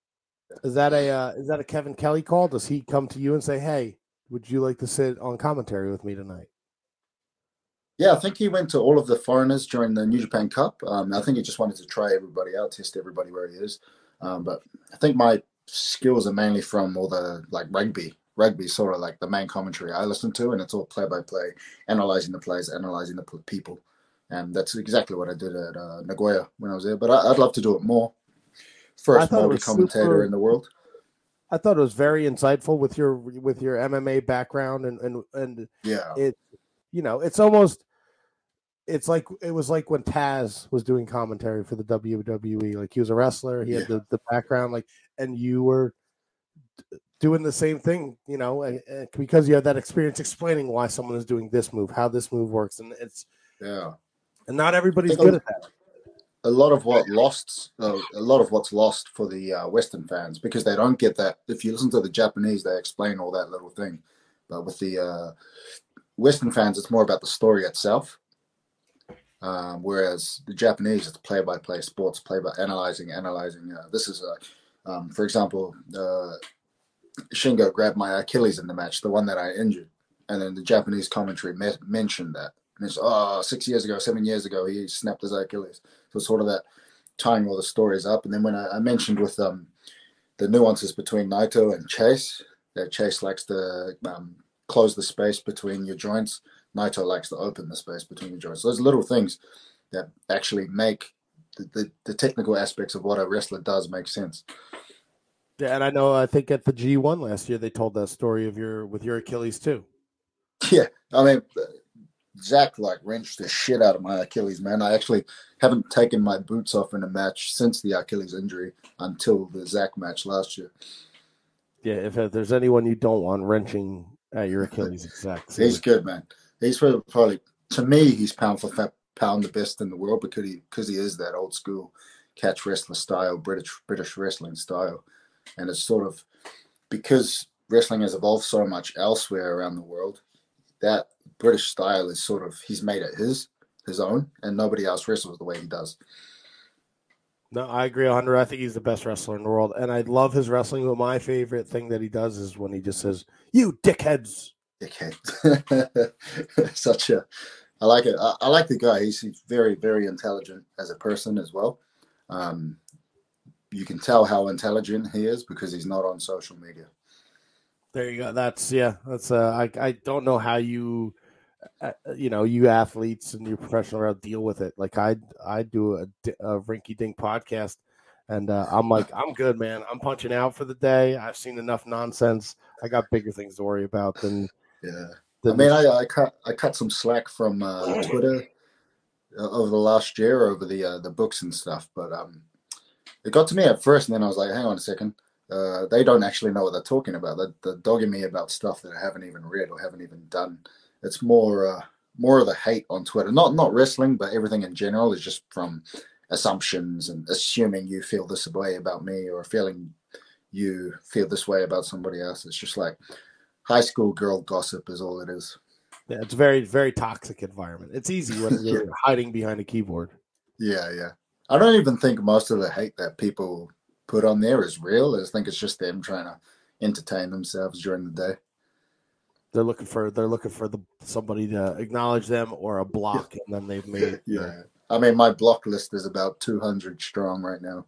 Is that a uh, is that a Kevin Kelly call? Does he come to you and say, "Hey, would you like to sit on commentary with me tonight?" Yeah, I think he went to all of the foreigners during the New Japan Cup. Um, I think he just wanted to try everybody out, test everybody where he is. Um, but I think my skills are mainly from all the like rugby. Rugby is sort of like the main commentary I listen to, and it's all play by play, analyzing the plays, analyzing the people. And that's exactly what I did at uh, Nagoya when I was there. But I, I'd love to do it more. First multi commentator super... in the world. I thought it was very insightful with your with your M M A background and and and yeah, it you know it's almost it's like it was like when Taz was doing commentary for the W W E. Like he was a wrestler, he had yeah. the, the background, like, and you were doing the same thing, you know, and, and because you had that experience explaining why someone is doing this move, how this move works, and it's yeah, and not everybody's good at that. A lot of what lost, uh, a lot of what's lost for the uh, Western fans because they don't get that. If you listen to the Japanese, they explain all that little thing, but with the uh, Western fans, it's more about the story itself. Um, whereas the Japanese, it's play-by-play sports, play by analyzing, analyzing. Uh, this is, a, um, for example, uh, Shingo grabbed my Achilles in the match, the one that I injured, and then the Japanese commentary me- mentioned that. And it's oh, six years ago, seven years ago, he snapped his Achilles. So sort of that tying all the stories up. And then when I, I mentioned with um, the nuances between Naito and Chase, that Chase likes to um, close the space between your joints. Naito likes to open the space between your joints. So those little things that actually make the, the, the technical aspects of what a wrestler does make sense. Yeah, and I know I think at the G one last year they told that story of your with your Achilles too. Yeah, I mean, Zach like wrenched the shit out of my Achilles, man. I actually haven't taken my boots off in a match since the Achilles injury until the Zach match last year. Yeah, if there's anyone you don't want wrenching at your Achilles, it's Zach. He's good, man. He's probably, to me, he's pound for pound the best in the world because he because he is that old school catch wrestler style, British British wrestling style, and it's sort of because wrestling has evolved so much elsewhere around the world. That British style is sort of he's made it his his own, and nobody else wrestles the way he does. No, I agree one hundred. I think he's the best wrestler in the world, and I love his wrestling. But my favorite thing that he does is when he just says, "You dickheads." Dickhead. Such a, I like it. I, I like the guy. He's, he's very, very intelligent as a person as well. Um, you can tell how intelligent he is because he's not on social media. There you go. That's yeah. That's uh. I I don't know how you, uh, you know, you athletes and you professional deal with it. Like I I do a, a rinky dink podcast, and uh, I'm like I'm good, man. I'm punching out for the day. I've seen enough nonsense. I got bigger things to worry about than. Yeah. I mean, I, I cut I cut some slack from uh, Twitter over the last year over the uh, the books and stuff, but um, it got to me at first, and then I was like, hang on a second. Uh, they don't actually know what they're talking about. They're, they're dogging me about stuff that I haven't even read or haven't even done. It's more uh, more of the hate on Twitter. Not not wrestling, but everything in general is just from assumptions and assuming you feel this way about me or feeling you feel this way about somebody else. It's just like high school girl gossip is all it is. Yeah, it's a very, very toxic environment. It's easy when you're yeah. hiding behind a keyboard. Yeah, yeah. I don't even think most of the hate that people put on there is real. I just think it's just them trying to entertain themselves during the day. They're looking for they're looking for the somebody to acknowledge them or a block, yeah. and then they've made yeah. I mean, my block list is about two hundred strong right now,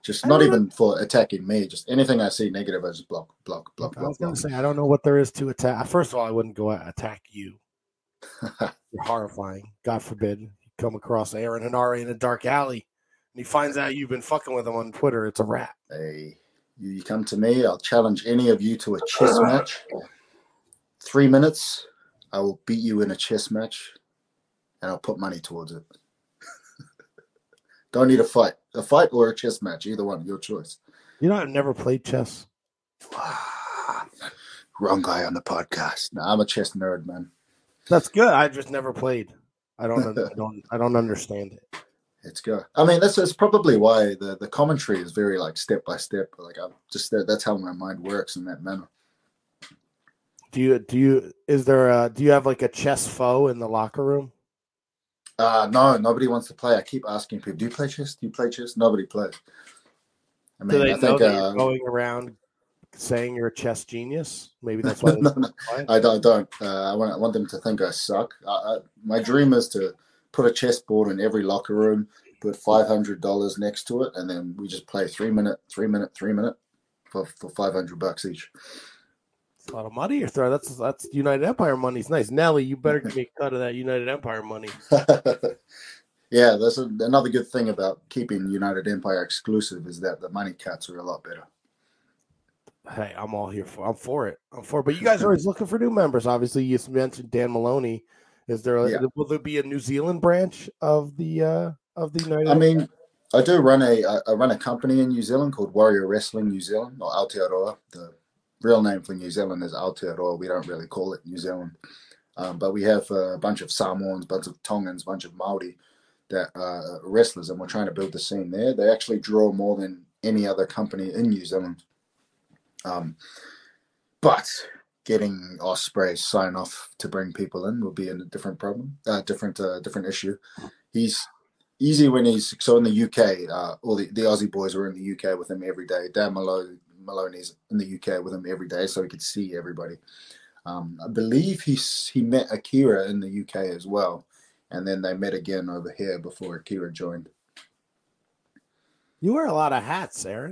Just I not don't know. even for attacking me. Just anything I see negative, I just block, block, block, I was block, gonna block. say I don't know what there is to attack. First of all, I wouldn't go out attack you. You're horrifying. God forbid you come across Aaron Henare in a dark alley and he finds out you've been fucking with him on Twitter. It's a wrap. Hey, you, you come to me, I'll challenge any of you to a chess match. Three minutes, I will beat you in a chess match, and I'll put money towards it. Don't need a fight. A fight or a chess match, either one, your choice. You know, I've never played chess. Wrong guy on the podcast. No, I'm a chess nerd, man. That's good. I just never played. I don't. I don't. I don't understand it. Let's go. I mean, that's, that's probably why the, the commentary is very like step by step. Like I'm just that, that's how my mind works in that manner. Do you? Do you? Is there a? Do you have like a chess foe in the locker room? Uh no, nobody wants to play. I keep asking people, "Do you play chess? Do you play chess?" Nobody plays. I Do mean, they I know think that uh, you're going around saying you're a chess genius? Maybe that's why no, they no, no, play. I don't. I, don't. Uh, I, want, I want them to think I suck. I, I, my dream is to put a chessboard in every locker room, put five hundred dollars next to it, and then we just play three minute, three minute, three minute for for five hundred bucks each. It's a lot of money you're throwing. That's that's United Empire money's nice. Nelly, you better give me a cut of that United Empire money. Yeah, that's a, another good thing about keeping United Empire exclusive is that the money cuts are a lot better. Hey, I'm all here for. I'm for it. I'm for it. But you guys are always looking for new members. Obviously, you mentioned Dan Maloney. Is there? A, Yeah, will there be a New Zealand branch of the uh, of the United I Empire? mean, I do run a I run a company in New Zealand called Warrior Wrestling New Zealand, or Aotearoa. The real name for New Zealand is Aotearoa. We don't really call it New Zealand, um, but we have a bunch of Samoans, bunch of Tongans, bunch of Maori that uh, wrestlers, and we're trying to build the scene there. They actually draw more than any other company in New Zealand. Um, but getting Ospreay sign off to bring people in will be a different problem, uh, different uh, different issue. He's easy when he's so in the U K. Uh, all the, the Aussie boys were in the U K with him every day. Dan Maloney, Maloney's in the U K with him every day, so he could see everybody. Um, I believe he he met Akira in the U K as well, and then they met again over here before Akira joined. You wear a lot of hats, Aaron.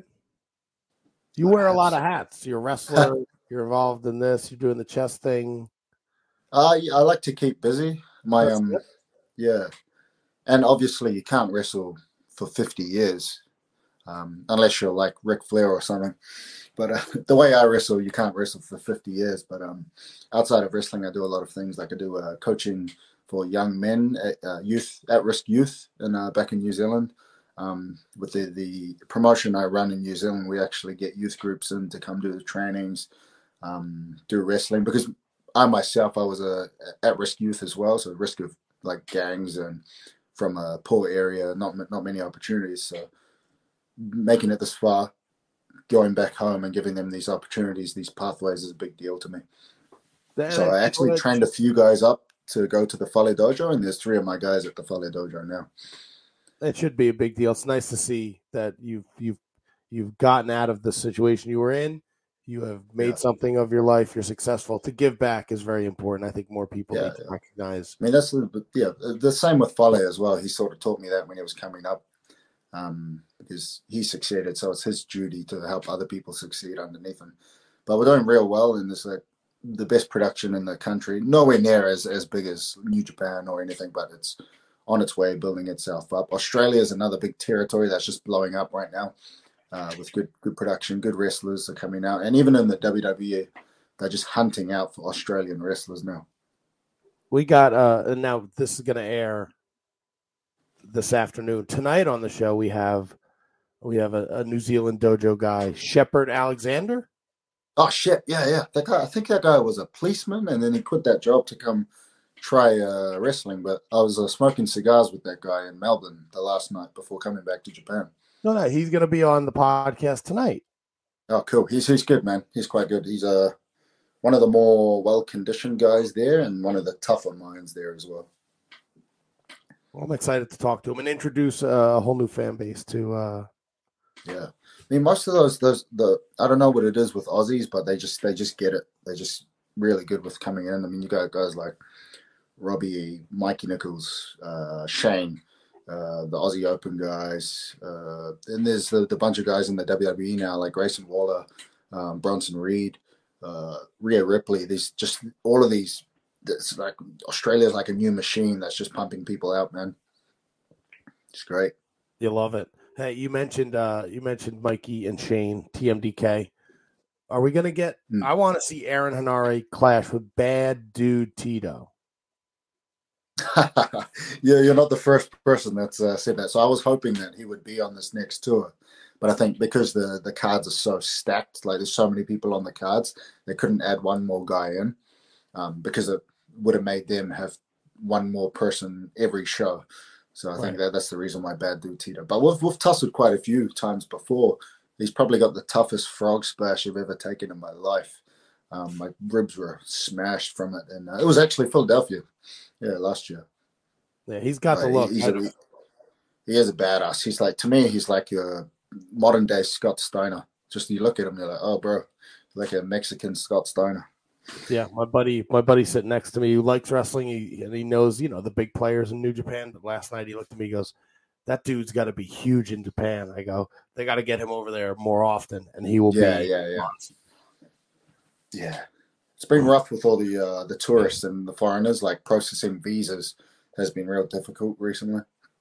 You A lot wear of a lot hats. of hats. You're a wrestler. You're involved in this. You're doing the chess thing. Uh, I like to keep busy. My That's good. um, yeah, and obviously you can't wrestle for fifty years um, unless you're like Ric Flair or something. But uh, the way I wrestle, you can't wrestle for fifty years. But um, outside of wrestling, I do a lot of things. Like I do uh, coaching for young men, at, uh, youth, at-risk youth, in uh, back in New Zealand. Um, with the, the promotion I run in New Zealand, we actually get youth groups in to come do the trainings, um, do wrestling. Because I myself, I was a at-risk youth as well, so risk of like gangs and from a poor area, not not many opportunities. So making it this far, going back home and giving them these opportunities, these pathways is a big deal to me. And So then I people actually that trained a few guys up to go to the Fale Dojo, and there's three of my guys at the Fale Dojo now. it should be a big deal. It's nice to see that you've you've you've gotten out of the situation you were in. You have Yeah, made something of your life. You're successful. To give back is very important. I think more people yeah, need to yeah. recognize. I mean, that's the, yeah, the same with Fale as well. He sort of taught me that when he was coming up, um, because he succeeded, so it's his duty to help other people succeed underneath him. But we're doing real well, and there's like the best production in the country. Nowhere near as as big as New Japan or anything, but it's on its way, building itself up. Australia is another big territory that's just blowing up right now, uh, with good good production, good wrestlers are coming out, and even in the W W E, they're just hunting out for Australian wrestlers now. We got uh and now this is going to air this afternoon. Tonight on the show we have we have a, a New Zealand dojo guy, Shepard Alexander. Oh shit! Yeah, yeah. That guy. I think that guy was a policeman, and then he quit that job to come try uh, wrestling. But I was uh, smoking cigars with that guy in Melbourne the last night before coming back to Japan. No, no, he's going to be on the podcast tonight. Oh, cool. He's he's good, man. He's quite good. He's uh one of the more well conditioned guys there, and one of the tougher minds there as well. Well, I'm excited to talk to him and introduce a whole new fan base to. Uh... Yeah, I mean, most of those those the I don't know what it is with Aussies, but they just they just get it. They're just really good with coming in. I mean, you got guys like Robbie, Mikey Nichols, uh, Shane. uh, the Aussie Open guys, uh, and there's the, the bunch of guys in the W W E now, like Grayson Waller, um, Bronson Reed, uh, Rhea Ripley. These just all of these. It's like Australia's like a new machine that's just pumping people out, man. It's great. You love it. Hey, you mentioned uh you mentioned Mikey and Shane, T M D K. Are we gonna get Mm. I want to see Aaron Hanare clash with Bad Dude Tito. Yeah, you're not the first person that's uh, said that. So I was hoping that he would be on this next tour, but I think because the the cards are so stacked, like there's so many people on the cards, they couldn't add one more guy in, um, because it would have made them have one more person every show. So I think Right. that that's the reason why Bad Dude Tito. But we've we've tussled quite a few times before. He's probably got the toughest frog splash I've ever taken in my life. Um, my ribs were smashed from it, and uh, it was actually Philadelphia, yeah, last year. Yeah, he's got the But he, look. he's I, a he is a badass. He's like, to me, he's like a modern day Scott Steiner. Just you look at him, you're like, oh, bro, like a Mexican Scott Steiner. yeah, my buddy, my buddy sitting next to me who likes wrestling, he, and he knows, you know, the big players in New Japan. But last night he looked at me, he goes, "That dude's got to be huge in Japan." I go, "They got to get him over there more often, and he will Yeah, be." yeah, yeah, yeah. It's been rough with all the uh, the tourists and the foreigners. Like processing visas has been real difficult recently.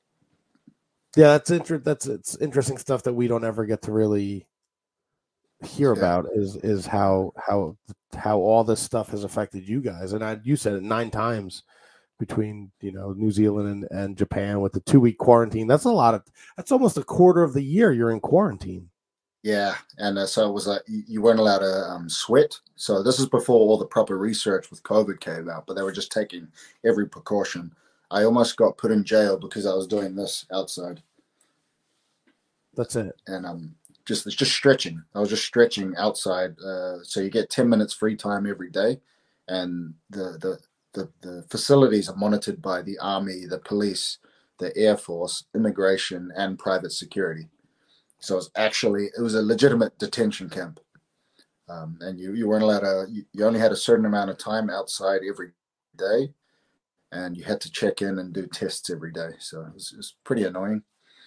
Yeah, that's inter- That's it's interesting stuff that we don't ever get to really hear Yeah, about is is how how how all this stuff has affected you guys. And I, you said it nine times between you know New Zealand and, and Japan with the two week quarantine. That's a lot of. That's almost a quarter of the year you're in quarantine. yeah, and uh, so it was like you weren't allowed to um, sweat. So this is before all the proper research with COVID came out, but they were just taking every precaution. I almost got put in jail because I was doing this outside. That's it. And um, just it's just stretching. I was just stretching outside. Uh, so you get ten minutes free time every day, and the the the, the facilities are monitored by the army, the police, the air force, immigration, and private security. So it's actually it was a legitimate detention camp, um, and you you weren't allowed to. You, you only had a certain amount of time outside every day, and you had to check in and do tests every day. So it was, it was pretty annoying.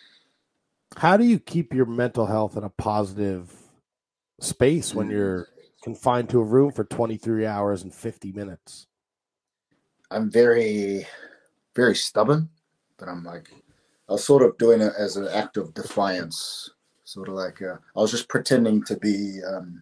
How do you keep your mental health in a positive space when Mm. you're confined to a room for twenty-three hours and fifty minutes? I'm very very stubborn, but I'm like, I was sort of doing it as an act of defiance, sort of like uh, I was just pretending to be um,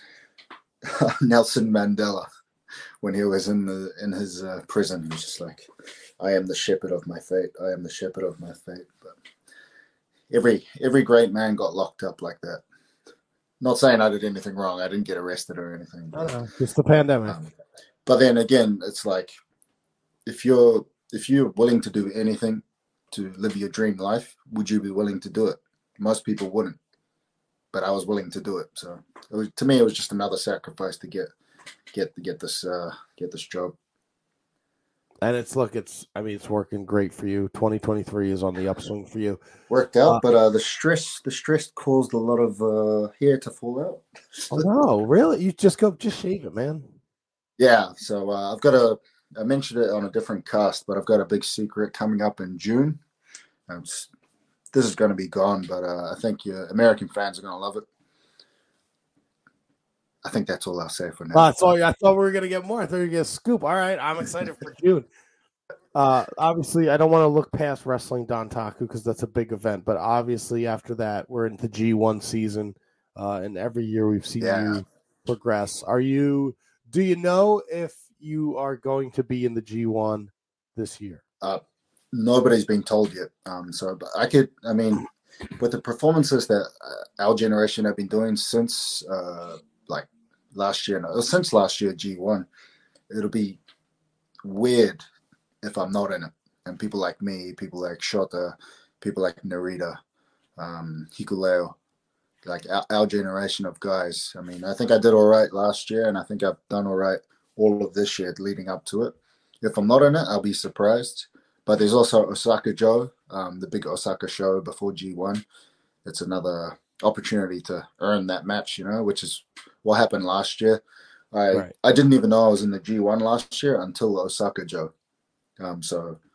Nelson Mandela when he was in the in his uh, prison. He was just like, I am the shepherd of my fate. I am the shepherd of my fate. But every every great man got locked up like that. Not saying I did anything wrong. I didn't get arrested or anything. I don't But know. Just the pandemic. um, but then again, it's like if you're if you're willing to do anything to live your dream life, would you be willing to do it? Most people wouldn't, but I was willing to do it. So it was, to me, it was just another sacrifice to get get get this uh, get this job. And it's look, it's I mean, it's working great for you. twenty twenty-three is on the upswing for you. Worked Uh, out, but uh, the stress the stress caused a lot of uh, hair to fall oh out. no, really? You just go, just shave it, man. Yeah, so uh, I've got a I mentioned it on a different cast, but I've got a big secret coming up in June. Um, this is going to be gone, but uh, I think uh, American fans are going to love it. I think that's all I'll say for Uh, now. so I thought we were gonna get more. I thought we were gonna get a scoop. All right, I'm excited for June. Uh, obviously, I don't want to look past wrestling Don Taku because that's a big event. But obviously, after that, we're into G one season, uh, and every year we've seen Yeah, you progress. Are you? Do you know if you are going to be in the G one this year? uh, nobody's been told yet. Um, so but I could, I mean, with the performances that uh, our generation have been doing since uh, like last year, no, since last year G one, it'll be weird if I'm not in it. And people like me, people like Shota, people like Narita, um, Hikuleo, like our, our generation of guys. I mean, I think I did all right last year, and I think I've done all right all of this year leading up to it. If I'm not in it, I'll be surprised. But there's also Osaka Joe, um, the big Osaka show before G one. It's another opportunity to earn that match, you know, which is what happened last year. I Right. I didn't even know I was in the G one last year until Osaka Joe. Um, so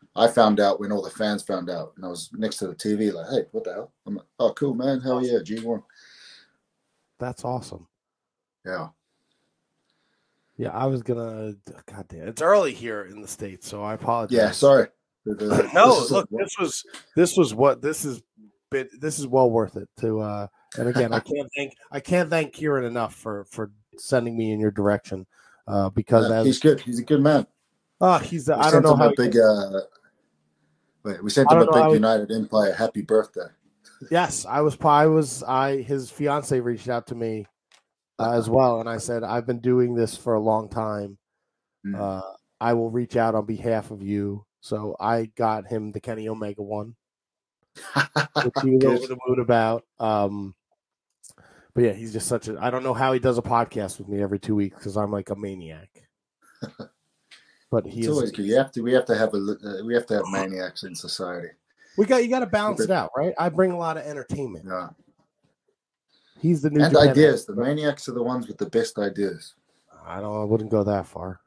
I found out when all the fans found out, and I was next to the T V, like, "Hey, what the hell?" I'm like, "Oh, cool, man. Hell Awesome. yeah, G one." That's awesome. Yeah, Yeah, I was gonna. God damn, it's early here in the States, so I yeah. apologize. Sorry, the, the, this No, is like look, what? this was this was what this is been this is well worth it to uh and again I can't thank I can't thank Kieran enough for for sending me in your direction. Uh because Uh, as he's good. He's a good man. uh he's We I don't sent know him how a he big. Uh, wait, we sent I him don't a know big how he United Empire happy birthday. yes, I was I was I his fiance reached out to me uh, as well and I said I've been doing this for a long time. Mm. Uh I will reach out on behalf of you. So I got him the Kenny Omega one, which he was Good. over the moon about. Um But yeah, he's just such a. I don't know how he does a podcast with me every two weeks because I'm like a maniac. But he It's is. always good. You have to. We have to have a. Uh, we have to have maniacs in society. We got you got to balance it out, right? I bring a lot of entertainment. Yeah. He's the New And Japan ideas. The expert. maniacs are the ones with the best ideas. I don't. I wouldn't go that far.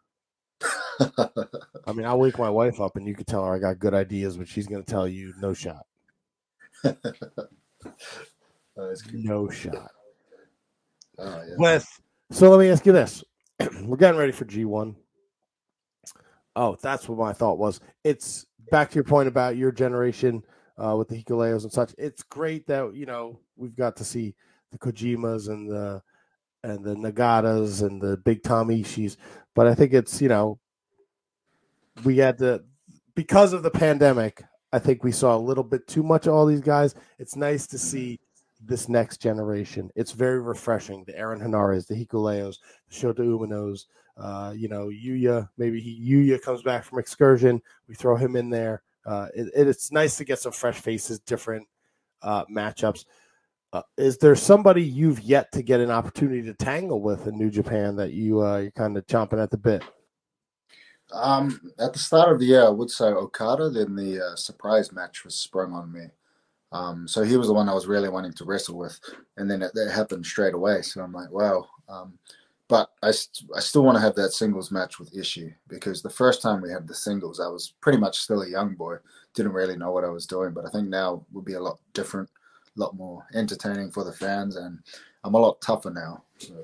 I mean, I'll wake my wife up and you could tell her I got good ideas, but she's going to tell you no shot, That's good. no shot. Oh yeah. With so let me ask you this: we're getting ready for G one. Oh, that's what my thought was. It's back to your point about your generation uh, with the Hikuleos and such. It's great that you know we've got to see the Kojimas and the and the Nagatas and the Big Tom Ishis, but I think it's you know we had to because of the pandemic. I think we saw a little bit too much of all these guys. It's nice to Mm. see this next generation. It's very refreshing. The Aaron Hanares, the Hikuleos, the Shota Umanos, uh, you know, Yuya. Maybe he, Yuya comes back from excursion. We throw him in there. Uh, it, it's nice to get some fresh faces, different uh, matchups. Uh, is there somebody you've yet to get an opportunity to tangle with in New Japan that you uh, you're kind of chomping at the bit? Um, at the start of the year, I would say Okada. Then the uh, surprise match was sprung on me. Um, so he was the one I was really wanting to wrestle with, and then it, that happened straight away. So I'm like, wow. Um, but I, st- I still want to have that singles match with Ishii because the first time we had the singles, I was pretty much still a young boy, didn't really know what I was doing. But I think now would be a lot different, a lot more entertaining for the fans, and I'm a lot tougher now. So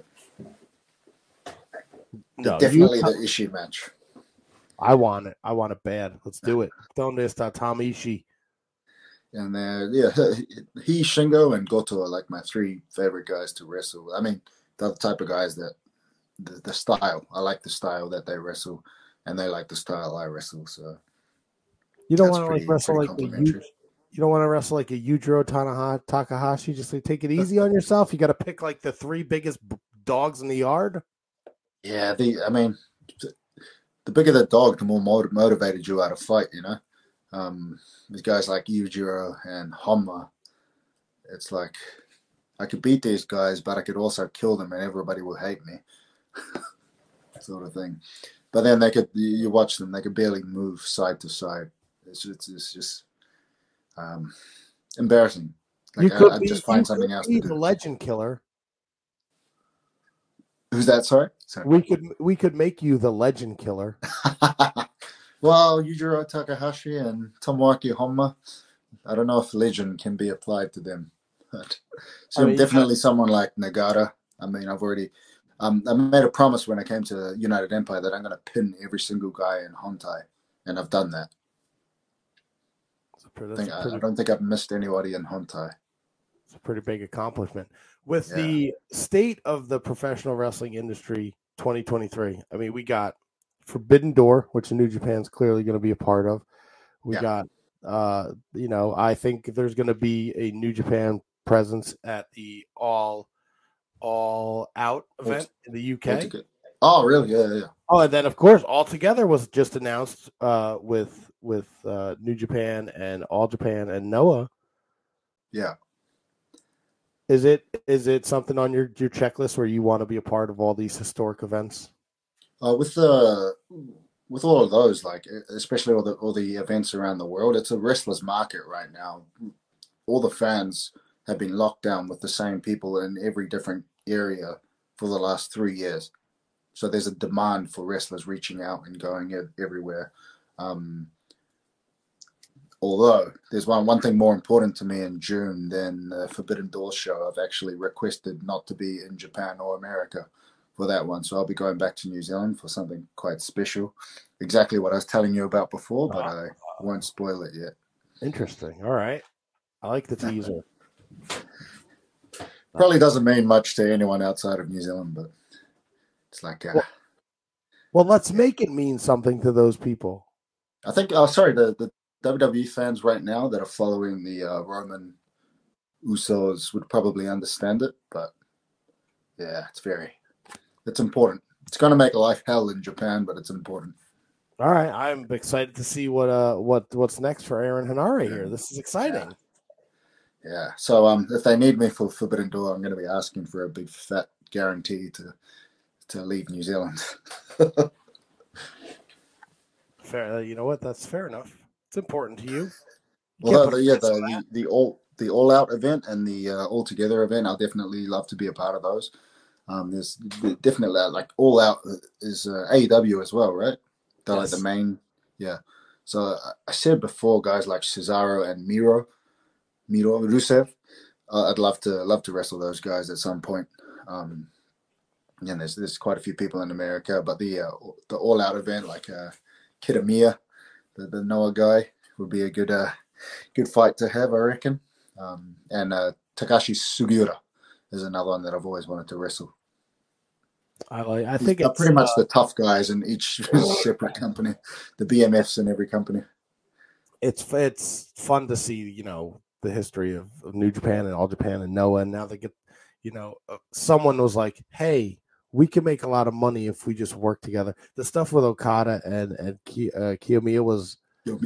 No, you. definitely the Ishii match. I want it. I want it bad. Let's do it. Donde está Tamishi? And uh, yeah, he, Shingo, and Goto are like my three favorite guys to wrestle. I mean, they're the type of guys that the, the style. I like the style that they wrestle, and they like the style I wrestle. So You don't that's want to like pretty wrestle pretty like a you. complimentary. You don't want to wrestle like a Yujiro Tanaha, Takahashi. Just like take it easy on yourself. You got to pick like the three biggest b- dogs in the yard. Yeah, the I mean, the bigger the dog, the more motiv- motivated you are to fight. You know, um, these guys like Yujiro and Honma. It's like I could beat these guys, but I could also kill them, and everybody will hate me, sort of thing. But then they could you watch them; they could barely move side to side. It's just, it's just um, embarrassing. You Like I, could I be just you find could something else to be the do. legend killer. Who's that? Sorry. Sorry. We could we could make you the legend killer. Well, Yujiro Takahashi and Tomoaki Honma, I don't know if legend can be applied to them. But I so mean, you got definitely someone like Nagata. I mean, I've already um, I made a promise when I came to United Empire that I'm going to pin every single guy in Hontai, and I've done that. I that's a think I, I pretty don't think I've missed anybody in Hontai. it's a pretty big accomplishment. With Yeah, the state of the professional wrestling industry twenty twenty-three, I mean, we got Forbidden Door, which New Japan's clearly going to be a part of. We yeah. got, uh, you know, I think there's going to be a New Japan presence at the All All Out All, event in the U K. together. Oh, really? Yeah, yeah, Oh, and then of course, All Together was just announced uh, with with uh, New Japan and All Japan and Noah. yeah. Is it is it something on your your checklist where you want to be a part of all these historic events? Uh, with the with all of those, like especially all the all the events around the world, it's a restless market right now. All the fans have been locked down with the same people in every different area for the last three years. So there's a demand for wrestlers reaching out and going everywhere. Um, Although there's one one thing more important to me in June than the Forbidden Door show. I've actually requested not to be in Japan or America for that one, so I'll be going back to New Zealand for something quite special. Exactly what I was telling you about before, but Uh, I won't spoil it yet. Interesting. All right. I like the teaser. Uh, Probably doesn't mean much to anyone outside of New Zealand, but it's like, uh, well, well, let's yeah. make it mean something to those people. I think, oh, sorry, the, the W W E fans right now that are following the uh, Roman Usos would probably understand it, but yeah, it's very, it's important. It's going to make life hell in Japan, but it's important. All right. I'm excited to see what uh what what's next for Aaron Hanare Yeah. here. This is Yeah. exciting. Yeah. So um, if they need me for Forbidden Door, I'm going to be asking for a big fat guarantee to to leave New Zealand. Fair. You know what? That's fair enough. It's important to you. You can't Well, put a the, yeah, price on the, the the all the all out event and the uh, all together event, I'll definitely love to be a part of those. Um, there's definitely uh, like all out is uh, A E W as well, right? They're like the Yes. main, yeah. So uh, I said before, guys like Cesaro and Miro, Miro Rusev, uh, I'd love to love to wrestle those guys at some point. Um, yeah, there's there's quite a few people in America, but the uh, the all out event like uh, Kitamiya, the, the Noah guy, would be a good uh, good fight to have, I reckon. Um, and uh, Takashi Sugiura is another one that I've always wanted to wrestle. I like. I These think are it's pretty much the tough guys in each separate company, the B M Fs in every company. it's it's fun to see, you know, the history of, of New Japan and All Japan and Noah, and now they get, you know, uh, someone was like, "Hey, we can make a lot of money if we just work together." The stuff with Okada and and Ki, uh, Kiyomiya was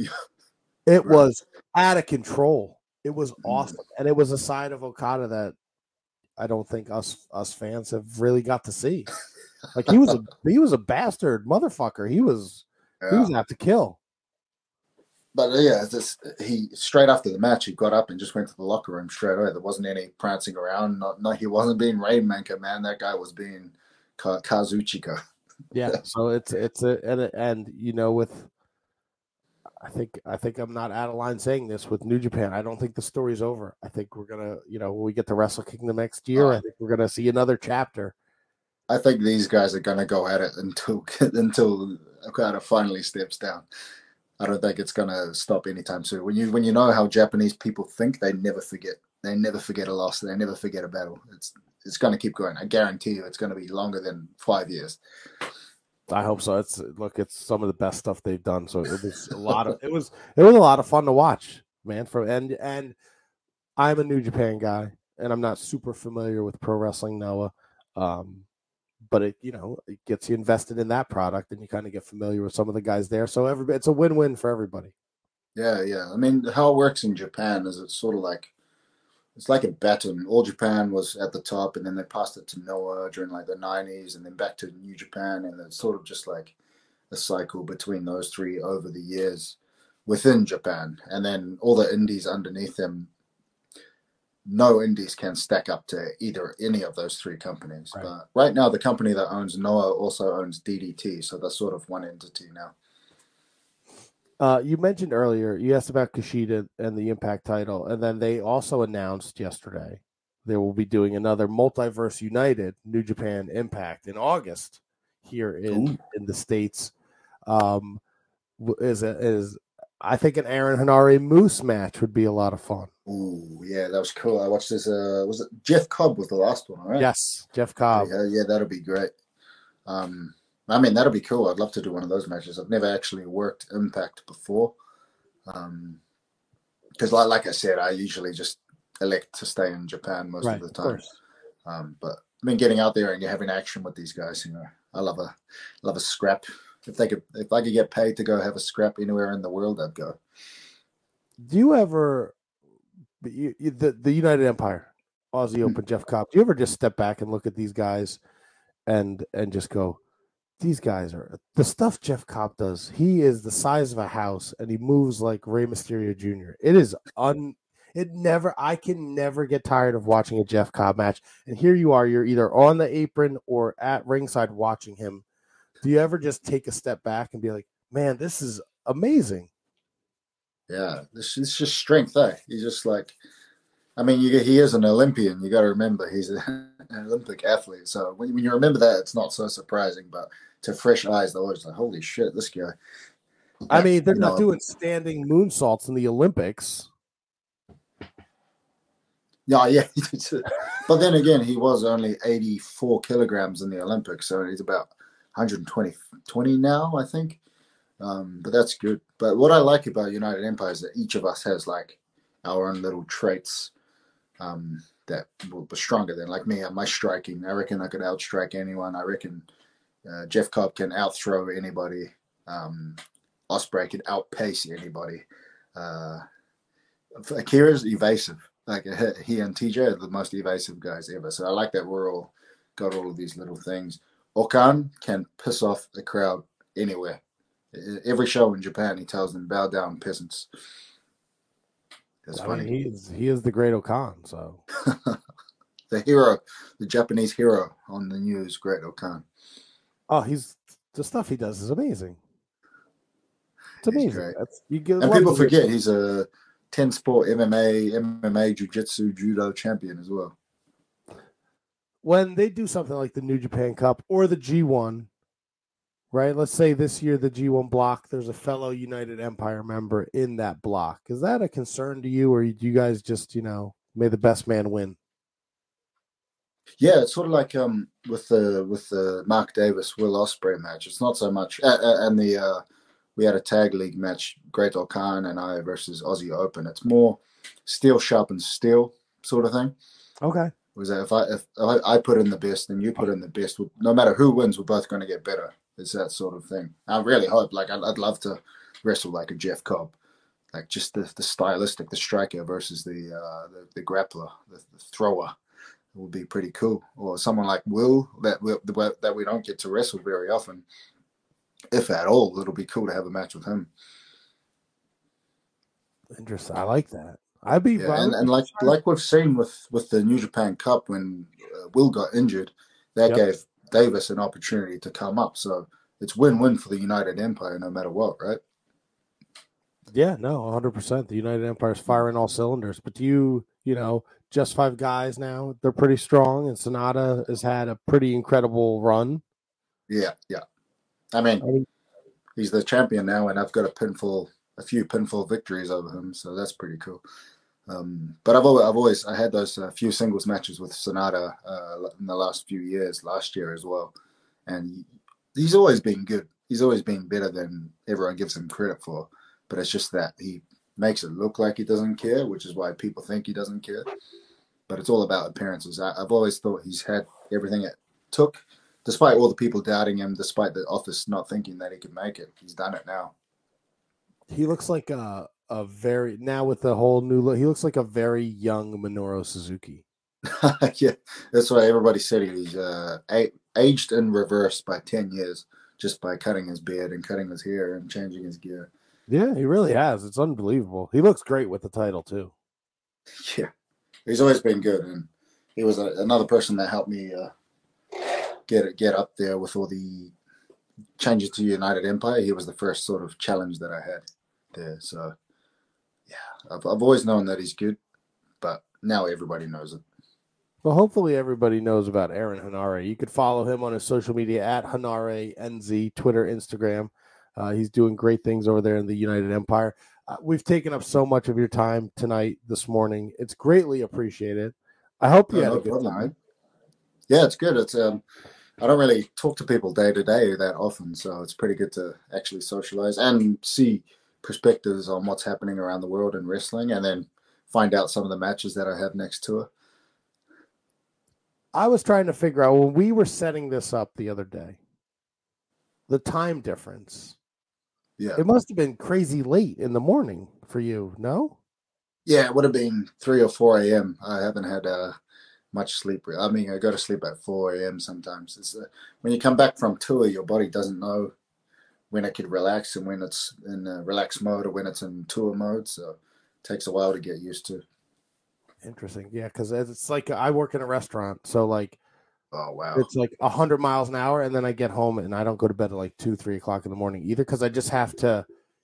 it Right. was out of control. It was Mm. awesome, and it was a side of Okada that I don't think us us fans have really got to see. Like he was a he was a bastard motherfucker. He was he Yeah. was out to kill. But uh, yeah, this, he straight after the match, he got up and just went to the locker room straight away. There wasn't any prancing around. Not, no, he wasn't being Rainmaker, man. That guy was being Kazuchika. Yeah, so it's it's a and and you know with I think I think I'm not out of line saying this with New Japan. I don't think the story's over. I think we're gonna, you know, when we get to Wrestle Kingdom next year, Uh, I think we're gonna see another chapter. I think these guys are going to go at it until until Okada finally steps down. I don't think it's going to stop anytime soon. When you when you know how Japanese people think, they never forget. They never forget a loss. They never forget a battle. It's it's going to keep going. I guarantee you, it's going to be longer than five years. I hope so. It's look, it's some of the best stuff they've done. So it was a lot of it was it was a lot of fun to watch, man. For and and I'm a New Japan guy, and I'm not super familiar with pro wrestling, Noah. Um, but it, you know, it gets you invested in that product, and you kind of get familiar with some of the guys there. So everybody, it's a win-win for everybody. Yeah, yeah. I mean, how it works in Japan is it's sort of like it's like a baton. All Japan was at the top, and then they passed it to Noah during like the nineties, and then back to New Japan, and it's sort of just like a cycle between those three over the years within Japan, and then all the indies underneath them. No indies can stack up to either any of those three companies. Right. But right now, the company that owns Noah also owns D D T, so that's sort of one entity now. Uh, you mentioned earlier, you asked about Kushida and the Impact title, and then they also announced yesterday they will be doing another Multiverse United New Japan Impact in August here in Ooh. in the states. Um, is is I think an Aaron Hanare Moose match would be a lot of fun. Ooh, yeah, that was cool. I watched this. Uh, was it Jeff Cobb was the last one, right? Yes, Jeff Cobb. Yeah, yeah, that'll be great. Um, I mean, that'll be cool. I'd love to do one of those matches. I've never actually worked Impact before. Um, because like like I said, I usually just elect to stay in Japan most of Right, the of time. course. Um, but I mean, getting out there and having action with these guys, you know, I love a love a scrap. If they could, if I could get paid to go have a scrap anywhere in the world, I'd go. Do you ever you, you, the the United Empire, Aussie Hmm. Open, Jeff Cobb? Do you ever just step back and look at these guys and and just go, these guys are the stuff Jeff Cobb does. He is the size of a house and he moves like Rey Mysterio Junior It is un it never I can never get tired of watching a Jeff Cobb match. And here you are, you're either on the apron or at ringside watching him. Do you ever just take a step back and be like, man, this is amazing? Yeah, this it's just strength, eh? He's just like, I mean, you, he is an Olympian. You got to remember he's an Olympic athlete. So when, when you remember that, it's not so surprising. But to fresh eyes, they're always like, "Holy shit, this guy!" I mean, they're You not know, doing standing moonsaults in the Olympics. yeah, yeah. But then again, he was only eighty-four kilograms in the Olympics, so he's about one hundred twenty twenty now, I think. Um, but that's good. But what I like about United Empire is that each of us has like our own little traits um, that were stronger than like me. My striking, I reckon I could outstrike anyone. I reckon uh, Jeff Cobb can outthrow anybody. Um, Osprey can outpace anybody. Uh, Akira's evasive. Like he and T J are the most evasive guys ever. So I like that we're all got all of these little things. Okan can piss off the crowd anywhere. Every show in Japan, he tells them, "Bow down, peasants." That's I mean, funny. he is he is the great Okan. So, The hero, the Japanese hero on the news, Great Okan. oh, he's the stuff he does is amazing. It's He's amazing. great. That's you get And love people to hear. forget he's a ten sport M M A, M M A, Jiu Jitsu, Judo champion as well. When they do something like the New Japan Cup or the G one, right? Let's say this year the G one block, there's a fellow United Empire member in that block. Is that a concern to you, or do you guys just, you know, may the best man win? Yeah, it's sort of like um with the with the Mark Davis Will Osprey match. It's not so much uh, uh, and the uh, we had a tag league match, Great Khan and I versus Aussie Open. It's more steel sharpens steel sort of thing. Okay. Was that if I if I, I put in the best and you put in the best, no matter who wins, we're both going to get better. It's that sort of thing. I really hope. Like I'd, I'd love to wrestle like a Jeff Cobb, like just the, the stylistic, the striker versus the uh, the, the grappler, the, the thrower. It would be pretty cool. Or someone like Will that we, that we don't get to wrestle very often, if at all. It'll be cool to have a match with him. Interesting. I like that. I'd be, Yeah, I and, would be and like surprised. like we've seen with with the New Japan Cup when uh, Will got injured, that Yep. gave Davis an opportunity to come up. So it's win win for the United Empire, no matter what, right? Yeah, no, one hundred percent. The United Empire is firing all cylinders. But do you, you know, just five guys now, they're pretty strong, and Sonata has had a pretty incredible run. Yeah, yeah. I mean, I mean, he's the champion now, and I've got a pinfall, a few pinfall victories over him, so that's pretty cool. Um, but I've always, I've always, I had those uh, few singles matches with Sonata uh, in the last few years, last year as well, and he's always been good. He's always been better than everyone gives him credit for. But it's just that he makes it look like he doesn't care, which is why people think he doesn't care. But it's all about appearances. I, I've always thought he's had everything it took, despite all the people doubting him, despite the office not thinking that he could make it. He's done it now. he looks like a a very now with the whole new look. He looks like a very young Minoru Suzuki. Yeah, that's why everybody said he's uh, aged in reverse by ten years just by cutting his beard and cutting his hair and changing his gear. Yeah, he really has. It's unbelievable. He looks great with the title too. Yeah, he's always been good, and he was a, another person that helped me uh, get get up there with all the changes to United Empire. He was the first sort of challenge that I had there. So yeah, I've I've always known that he's good, but now everybody knows it. Well, hopefully everybody knows about Aaron Hanare. You could follow him on his social media at Hanare N Z, Twitter, Instagram. Uh, he's doing great things over there in the United Empire. Uh, we've taken up so much of your time tonight, this morning. It's greatly appreciated. I hope you No, had a no good problem, time. man. Yeah, it's good. It's um, I don't really talk to people day to day that often, so it's pretty good to actually socialize and see perspectives on what's happening around the world in wrestling, and then find out some of the matches that I have next tour. I was trying to figure out when we were setting this up the other day, the time difference. Yeah, It must have been crazy late in the morning for you, no? yeah, it would have been three or four a m. I haven't had uh, much sleep. I mean, I go to sleep at four a m sometimes. It's uh, when you come back from tour, your body doesn't know when it could relax and when it's in uh, relax mode or when it's in tour mode. So it takes a while to get used to. Interesting. Yeah, because it's like I work in a restaurant, so like Oh wow. it's like a hundred miles an hour, and then I get home and I don't go to bed at like two, three o'clock in the morning either, because I just have to,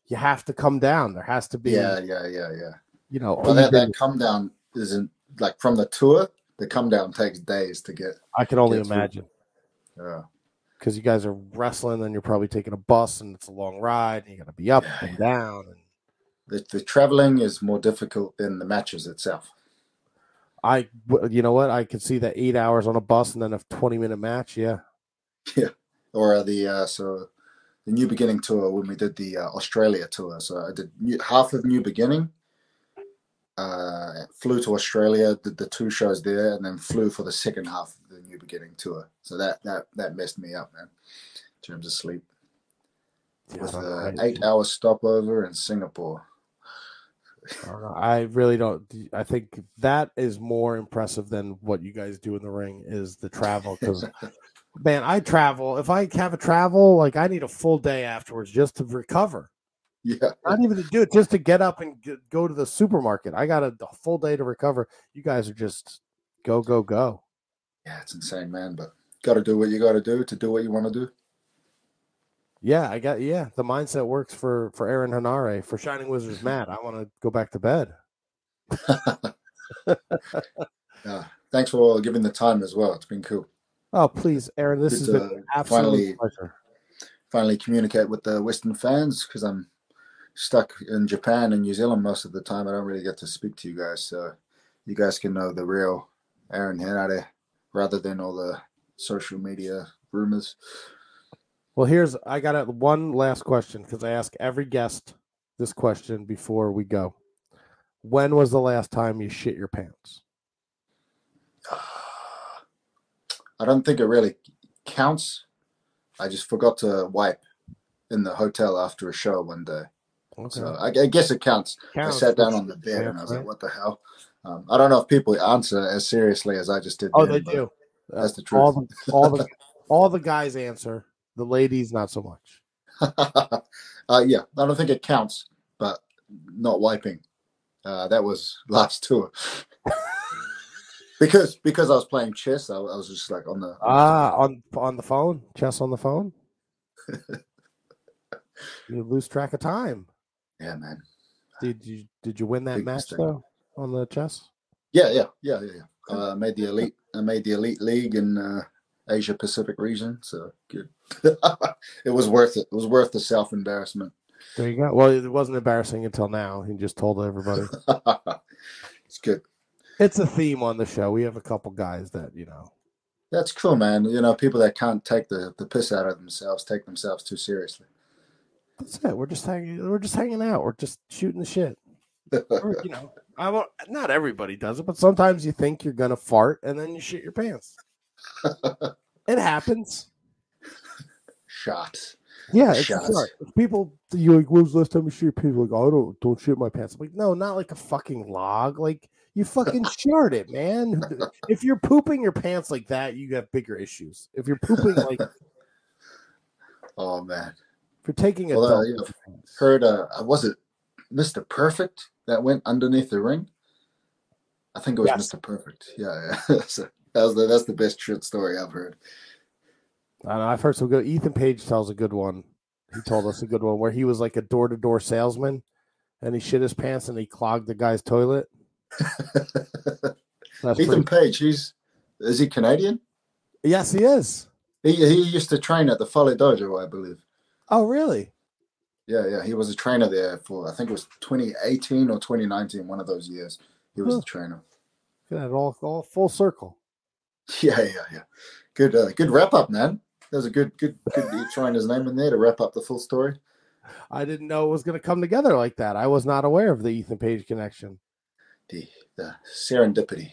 you have to come down. There has to be, Yeah, yeah, yeah, yeah. you know, Well, that even that come down isn't like from the tour. The come down takes days to get I can only get through. imagine Yeah, because you guys are wrestling and you're probably taking a bus and it's a long ride and you got to be up yeah, and yeah. down. And The the traveling is more difficult than the matches itself. I, you know what? I could see that eight hours on a bus and then a twenty minute match. Yeah. Yeah, or the uh, so the New Beginning tour when we did the uh, Australia tour. So I did new, half of New Beginning. Uh, flew to Australia, did the two shows there, and then flew for the second half of the New Beginning tour. So that that that messed me up, man, in terms of sleep. Yeah, I With don't know. the I, eight hour stopover in Singapore. I don't know. I really don't. I think that is more impressive than what you guys do in the ring is the travel. Because man, I travel. If I have a travel, like I need a full day afterwards just to recover. Yeah, Not even to do it, just to get up and get, go to the supermarket. I got a, a full day to recover. You guys are just go, go, go. yeah, it's insane, man. But got to do what you got to do to do what you want to Yeah, I got yeah. The mindset works for for Aaron Hanare. For Shining Wizards Matt, I want to go back to bed. do. Yeah, thanks for giving the time as well. It's been cool. Oh, please, Aaron, this Good has been an to absolute finally pleasure. finally communicate with the Western fans because I'm stuck in Japan and New Zealand most of the time. I don't really get to speak to you guys, so you guys can know the real Aaron Henare rather than all the social media rumors. Well, here's I got a, one last question because I ask every guest this question before we go. When was the last time you shit your pants? I don't think it really counts. I just forgot to wipe in the hotel after a show one day. Okay, So I, I guess it counts. I counts sat for down on the shitting your bed and I pants, was like, right? what the hell? Um, I don't know if people answer as seriously as I just did Oh, they then, but do. Uh, that's the all truth. the all the all the guys answer. The ladies, not so much. uh, yeah, I don't think it counts, but not wiping. Uh, that was last tour because because I was playing chess. I, I was just like on the on the Ah, phone. on on the phone, chess on the phone. You lose track of time. Yeah, man, Did you did you win that big match mistake. though on the chess? Yeah, yeah, yeah, yeah. yeah. Okay. Uh, I made the elite. I made the elite league in uh, Asia Pacific region. So good. It was worth it. It was worth the self embarrassment. There you go. Well, it wasn't embarrassing until now. He just told everybody. It's good. It's a theme on the show. We have a couple guys that you know. That's cool, man. You know, people that can't take the, the piss out of themselves take themselves too seriously. That's it. We're just hanging. We're just hanging out. We're just shooting the shit. Or, you know, I won't. Not everybody does it, but sometimes you think you're gonna fart and then you shit your pants. It happens. Shots. Yeah, it's a Shots. fart. If people, you like, when was the last time you shit your pants? Like, oh, I don't, don't shit my pants. I'm like, no, not like a fucking log. Like, you fucking shart it, man. If you're pooping your pants like that, you got bigger issues. If you're pooping like, Oh, man. if you're taking a Although, dump you in know, your pants. heard, uh, was it Mister Perfect that went underneath the ring? I think it was Yes. Mister Perfect. Yeah, yeah. So that was the, that's the best shit story I've heard. I know, I've heard some good. Ethan Page tells a good one. He told us a good one where he was like a door to door salesman and he shit his pants and he clogged the guy's toilet. That's Ethan pretty. Page, he's is he Canadian? Yes, he is. He he used to train at the Foley Dojo, I believe. Oh, really? Yeah, yeah. He was a trainer there for I think it was twenty eighteen or twenty nineteen, one of those years. He was Huh. the trainer. Good. All, all full circle. Yeah, yeah, yeah. Good, uh, good wrap up, man. That was a good, good, good throwing his name in there to wrap up the full story. I didn't know it was going to come together like that. I was not aware of the Ethan Page connection. The the serendipity.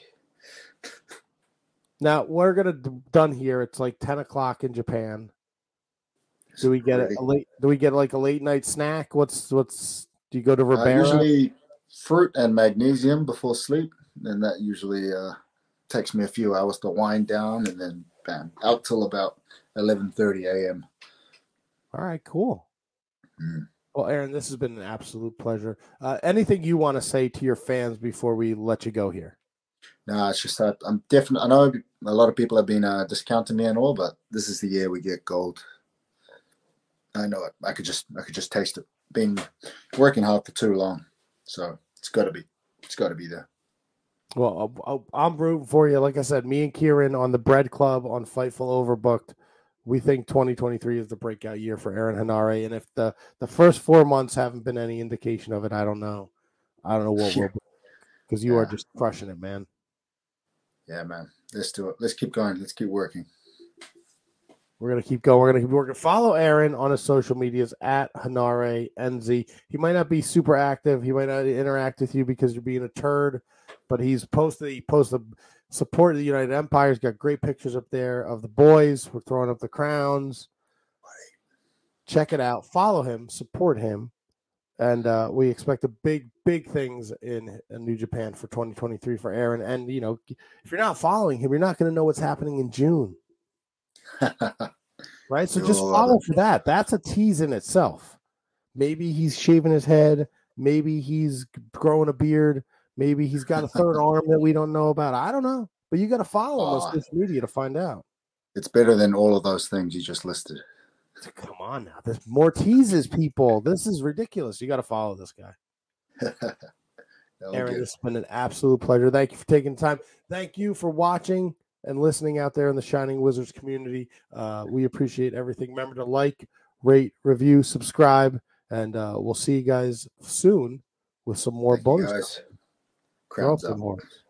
Now we're gonna done here. It's like ten o'clock in Japan. Do we get Really. a late? Do we get like a late night snack? What's what's? Do you go to Uh, Ribera? usually fruit and magnesium before sleep, and that usually uh, takes me a few hours to wind down, and then bam, out till about eleven thirty a m. All right, cool. Mm. Well, Aaron, this has been an absolute pleasure. Uh, anything you want to say to your fans before we let you go here? No, it's just that I'm definitely. I know a lot of people have been uh, discounting me and all, but this is the year we get gold. I know it. I could just, I could just taste it. been working hard for too long. So it's got to be, it's got to be there. Well, I'll- I'm rooting for you. Like I said, me and Kieran on the Bread Club on Fightful Overbooked, we think twenty twenty-three is the breakout year for Aaron Henare. And if the, the first four months haven't been any indication of it, I don't know. I don't know what Yeah, will, because you are yeah, just crushing it, man. yeah, man. Let's do it. Let's keep going. Let's keep working. We're gonna keep going. We're gonna keep working. Follow Aaron on his social medias at Henare N Z. He might not be super active. He might not interact with you because you're being a turd, but he's posted. He posted support of the United Empire. He's got great pictures up there of the boys. We're throwing up the crowns. Check it out. Follow him. Support him. And uh, we expect a big, big things in, in New Japan for twenty twenty-three for Aaron. And you know, if you're not following him, you're not going to know what's happening in June. Right? So just follow for that. That's a tease in itself. Maybe he's shaving his head. Maybe he's growing a beard. Maybe he's got a third arm that we don't know about. I don't know. But you got to follow him on Oh, social media to find out. it's better than all of those things you just listed. Come on now. There's more teases, people. This is ridiculous. You got to follow this guy. Aaron, this has been an absolute pleasure. Thank you for taking the time. Thank you for watching and listening out there in the Shining Wizards community. Uh, we appreciate everything. Remember to like, rate, review, subscribe, and uh, we'll see you guys soon with some more Thank you bonus. guys. Crowds up.